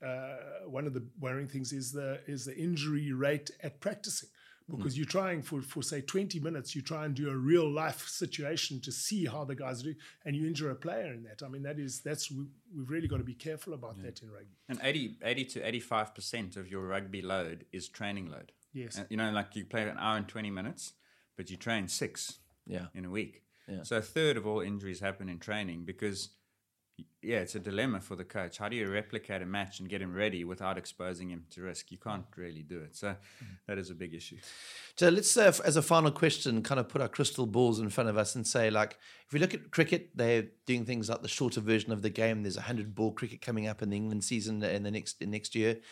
Uh, one of the worrying things is the is the injury rate at practicing, because you're trying for for say twenty minutes, you try and do a real life situation to see how the guys do, and you injure a player in that. I mean, that is that's we, we've really got to be careful about that in rugby. And eighty, eighty to eighty-five percent of your rugby load is training load. Yes. And, you know, like you play an hour and twenty minutes, but you train six Yeah. in a week. Yeah. So a third of all injuries happen in training because, yeah, it's a dilemma for the coach. How do you replicate a match and get him ready without exposing him to risk? You can't really do it. So that is a big issue. So let's, uh, f- as a final question, kind of put our crystal balls in front of us and say, like, if we look at cricket, they're doing things like the shorter version of the game. There's a hundred ball cricket coming up in the England season in the next in next year.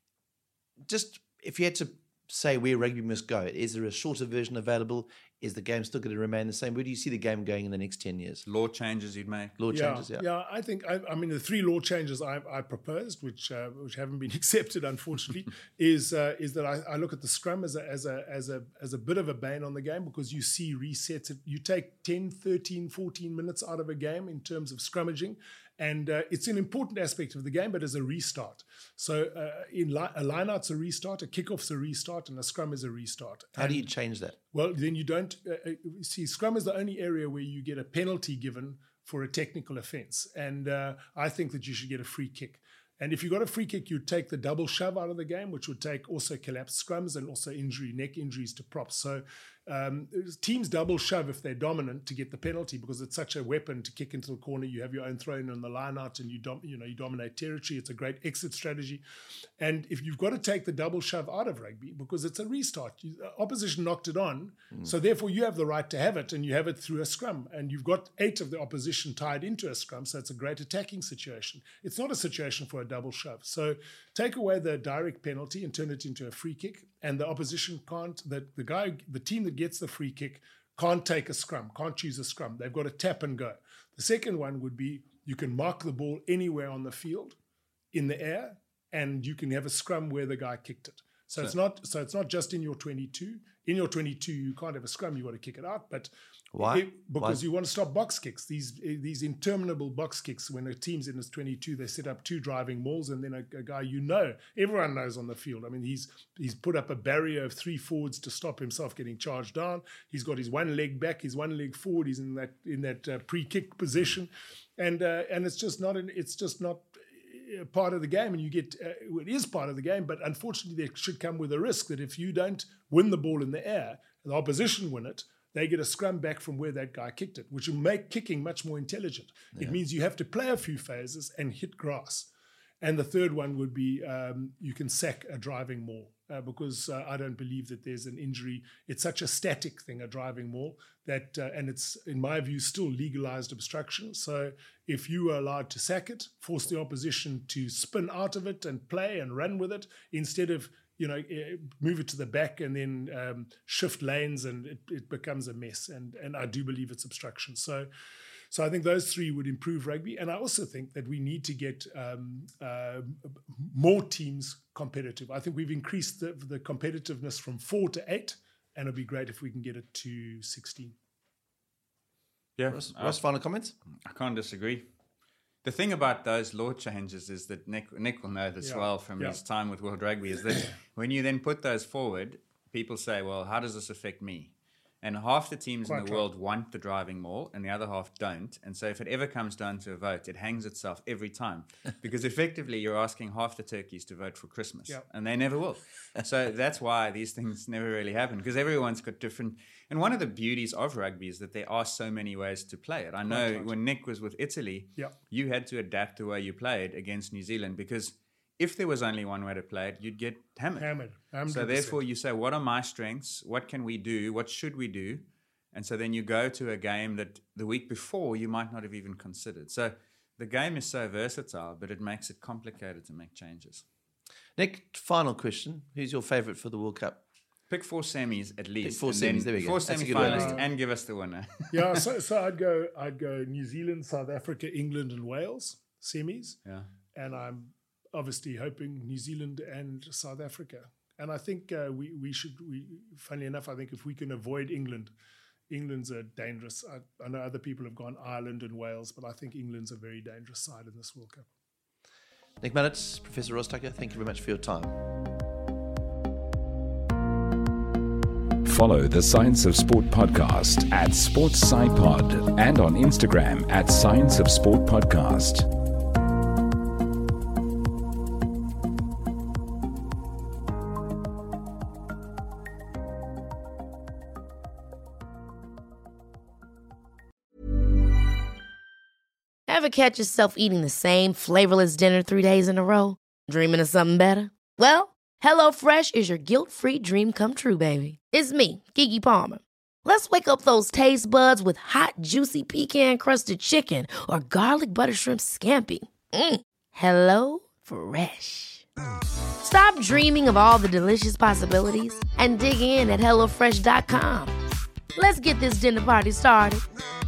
Just if you had to say where rugby must go, is there a shorter version available? Is the game still going to remain the same? Where do you see the game going in the next ten years? Law changes you'd make. Law Yeah, changes, yeah. yeah. I think I, I mean the three law changes I, I proposed, which uh, which haven't been accepted, unfortunately, is uh, is that I, I look at the scrum as a as a as a as a bit of a bane on the game, because you see resets. You take ten, thirteen, fourteen minutes out of a game in terms of scrummaging, and uh, it's an important aspect of the game, but as a restart. So uh, in li- a line-out's a restart, a kickoff's a restart, and a scrum is a restart. How do And- you change that? well, then you don't uh, uh, see. Scrum is the only area where you get a penalty given for a technical offence, and uh, I think that you should get a free kick. And if you got a free kick, you'd take the double shove out of the game, which would take also collapsed scrums and also injury, neck injuries to props. So um, teams double shove if they're dominant to get the penalty, because it's such a weapon to kick into the corner. You have your own throw in on the line out, and you dom- you know you dominate territory. It's a great exit strategy. And if you've got to take the double shove out of rugby because it's a restart, you, opposition knocked it on, so therefore you have the right to have it, and you have it through a scrum, and you've got eight of the opposition tied into a scrum, so it's a great attacking situation. It's not a situation for a double shove. So take away the direct penalty and turn it into a free kick, and the opposition can't, the, the guy, the team that gets the free kick can't take a scrum, can't choose a scrum. They've got to tap and go. The second one would be you can mark the ball anywhere on the field in the air, and you can have a scrum where the guy kicked it. So, So- it's not so it's not just in your twenty-two. In your twenty-two, you can't have a scrum. You got to kick it out. But Why? it- because Why? you want to stop box kicks. These these interminable box kicks. When a team's in his twenty-two, they set up two driving mauls, and then a, a guy you know, everyone knows on the field. I mean, he's he's put up a barrier of three forwards to stop himself getting charged down. He's got his one leg back, his one leg forward. He's in that in that uh, pre-kick position, and uh, and it's just not an, it's just not uh, part of the game, and you get uh, it is part of the game, but unfortunately there should come with a risk that if you don't win the ball in the air, the opposition win it, they get a scrum back from where that guy kicked it, which will make kicking much more intelligent. It means you have to play a few phases and hit grass. And the third one would be um, you can sack a driving maul, uh, because uh, I don't believe that there's an injury. It's such a static thing, a driving maul, that, uh, and it's, in my view, still legalized obstruction. So if you are allowed to sack it, force the opposition to spin out of it and play and run with it, instead of, you know, eh, move it to the back and then um, shift lanes, and it, it becomes a mess. And, and I do believe it's obstruction. So So I think those three would improve rugby. And I also think that we need to get um, uh, more teams competitive. I think we've increased the, the competitiveness from four to eight, and it'd be great if we can get it to sixteen. Yeah. Ross, Ross, final comments? I can't disagree. The thing about those law changes is that Nick, Nick will know this Yeah. well from Yeah. his time with World Rugby, is that when you then put those forward, people say, well, how does this affect me? And half the teams Quite in the right. world want the driving maul and the other half don't. And so if it ever comes down to a vote, it hangs itself every time. Because effectively you're asking half the turkeys to vote for Christmas. Yep. And they never will. So that's why these things never really happen. Because everyone's got different... And one of the beauties of rugby is that there are so many ways to play it. I know right. when Nick was with Italy, Yep. you had to adapt the way you played against New Zealand because if there was only one way to play it, you'd get hammered. Hammered. one hundred So percent. therefore you say, what are my strengths? What can we do? What should we do? And so then you go to a game that the week before you might not have even considered. So the game is so versatile, but it makes it complicated to make changes. Nick, final question. Who's your favourite for the World Cup? Pick four semis at least. four and then semis, there we go. Four That's a good one. semi-finalists and give us the winner. Yeah, so, so I'd go I'd go New Zealand, South Africa, England, and Wales semis. Yeah. And I'm obviously hoping New Zealand and South Africa. And I think uh, we we should. We funnily enough, I think if we can avoid England, England's a dangerous. I, I know other people have gone Ireland and Wales, but I think England's a very dangerous side in this World Cup. Nick Mallett, Professor Ross Tucker, thank you very much for your time. Follow the Science of Sport podcast at SportsSciPod and on Instagram at Science of Sport Podcast. Ever catch yourself eating the same flavorless dinner three days in a row? Dreaming of something better? Well, HelloFresh is your guilt-free dream come true, baby. It's me, Keke Palmer. Let's wake up those taste buds with hot, juicy pecan-crusted chicken or garlic butter shrimp scampi. Mm. Hello Fresh. Stop dreaming of all the delicious possibilities and dig in at HelloFresh dot com. Let's get this dinner party started.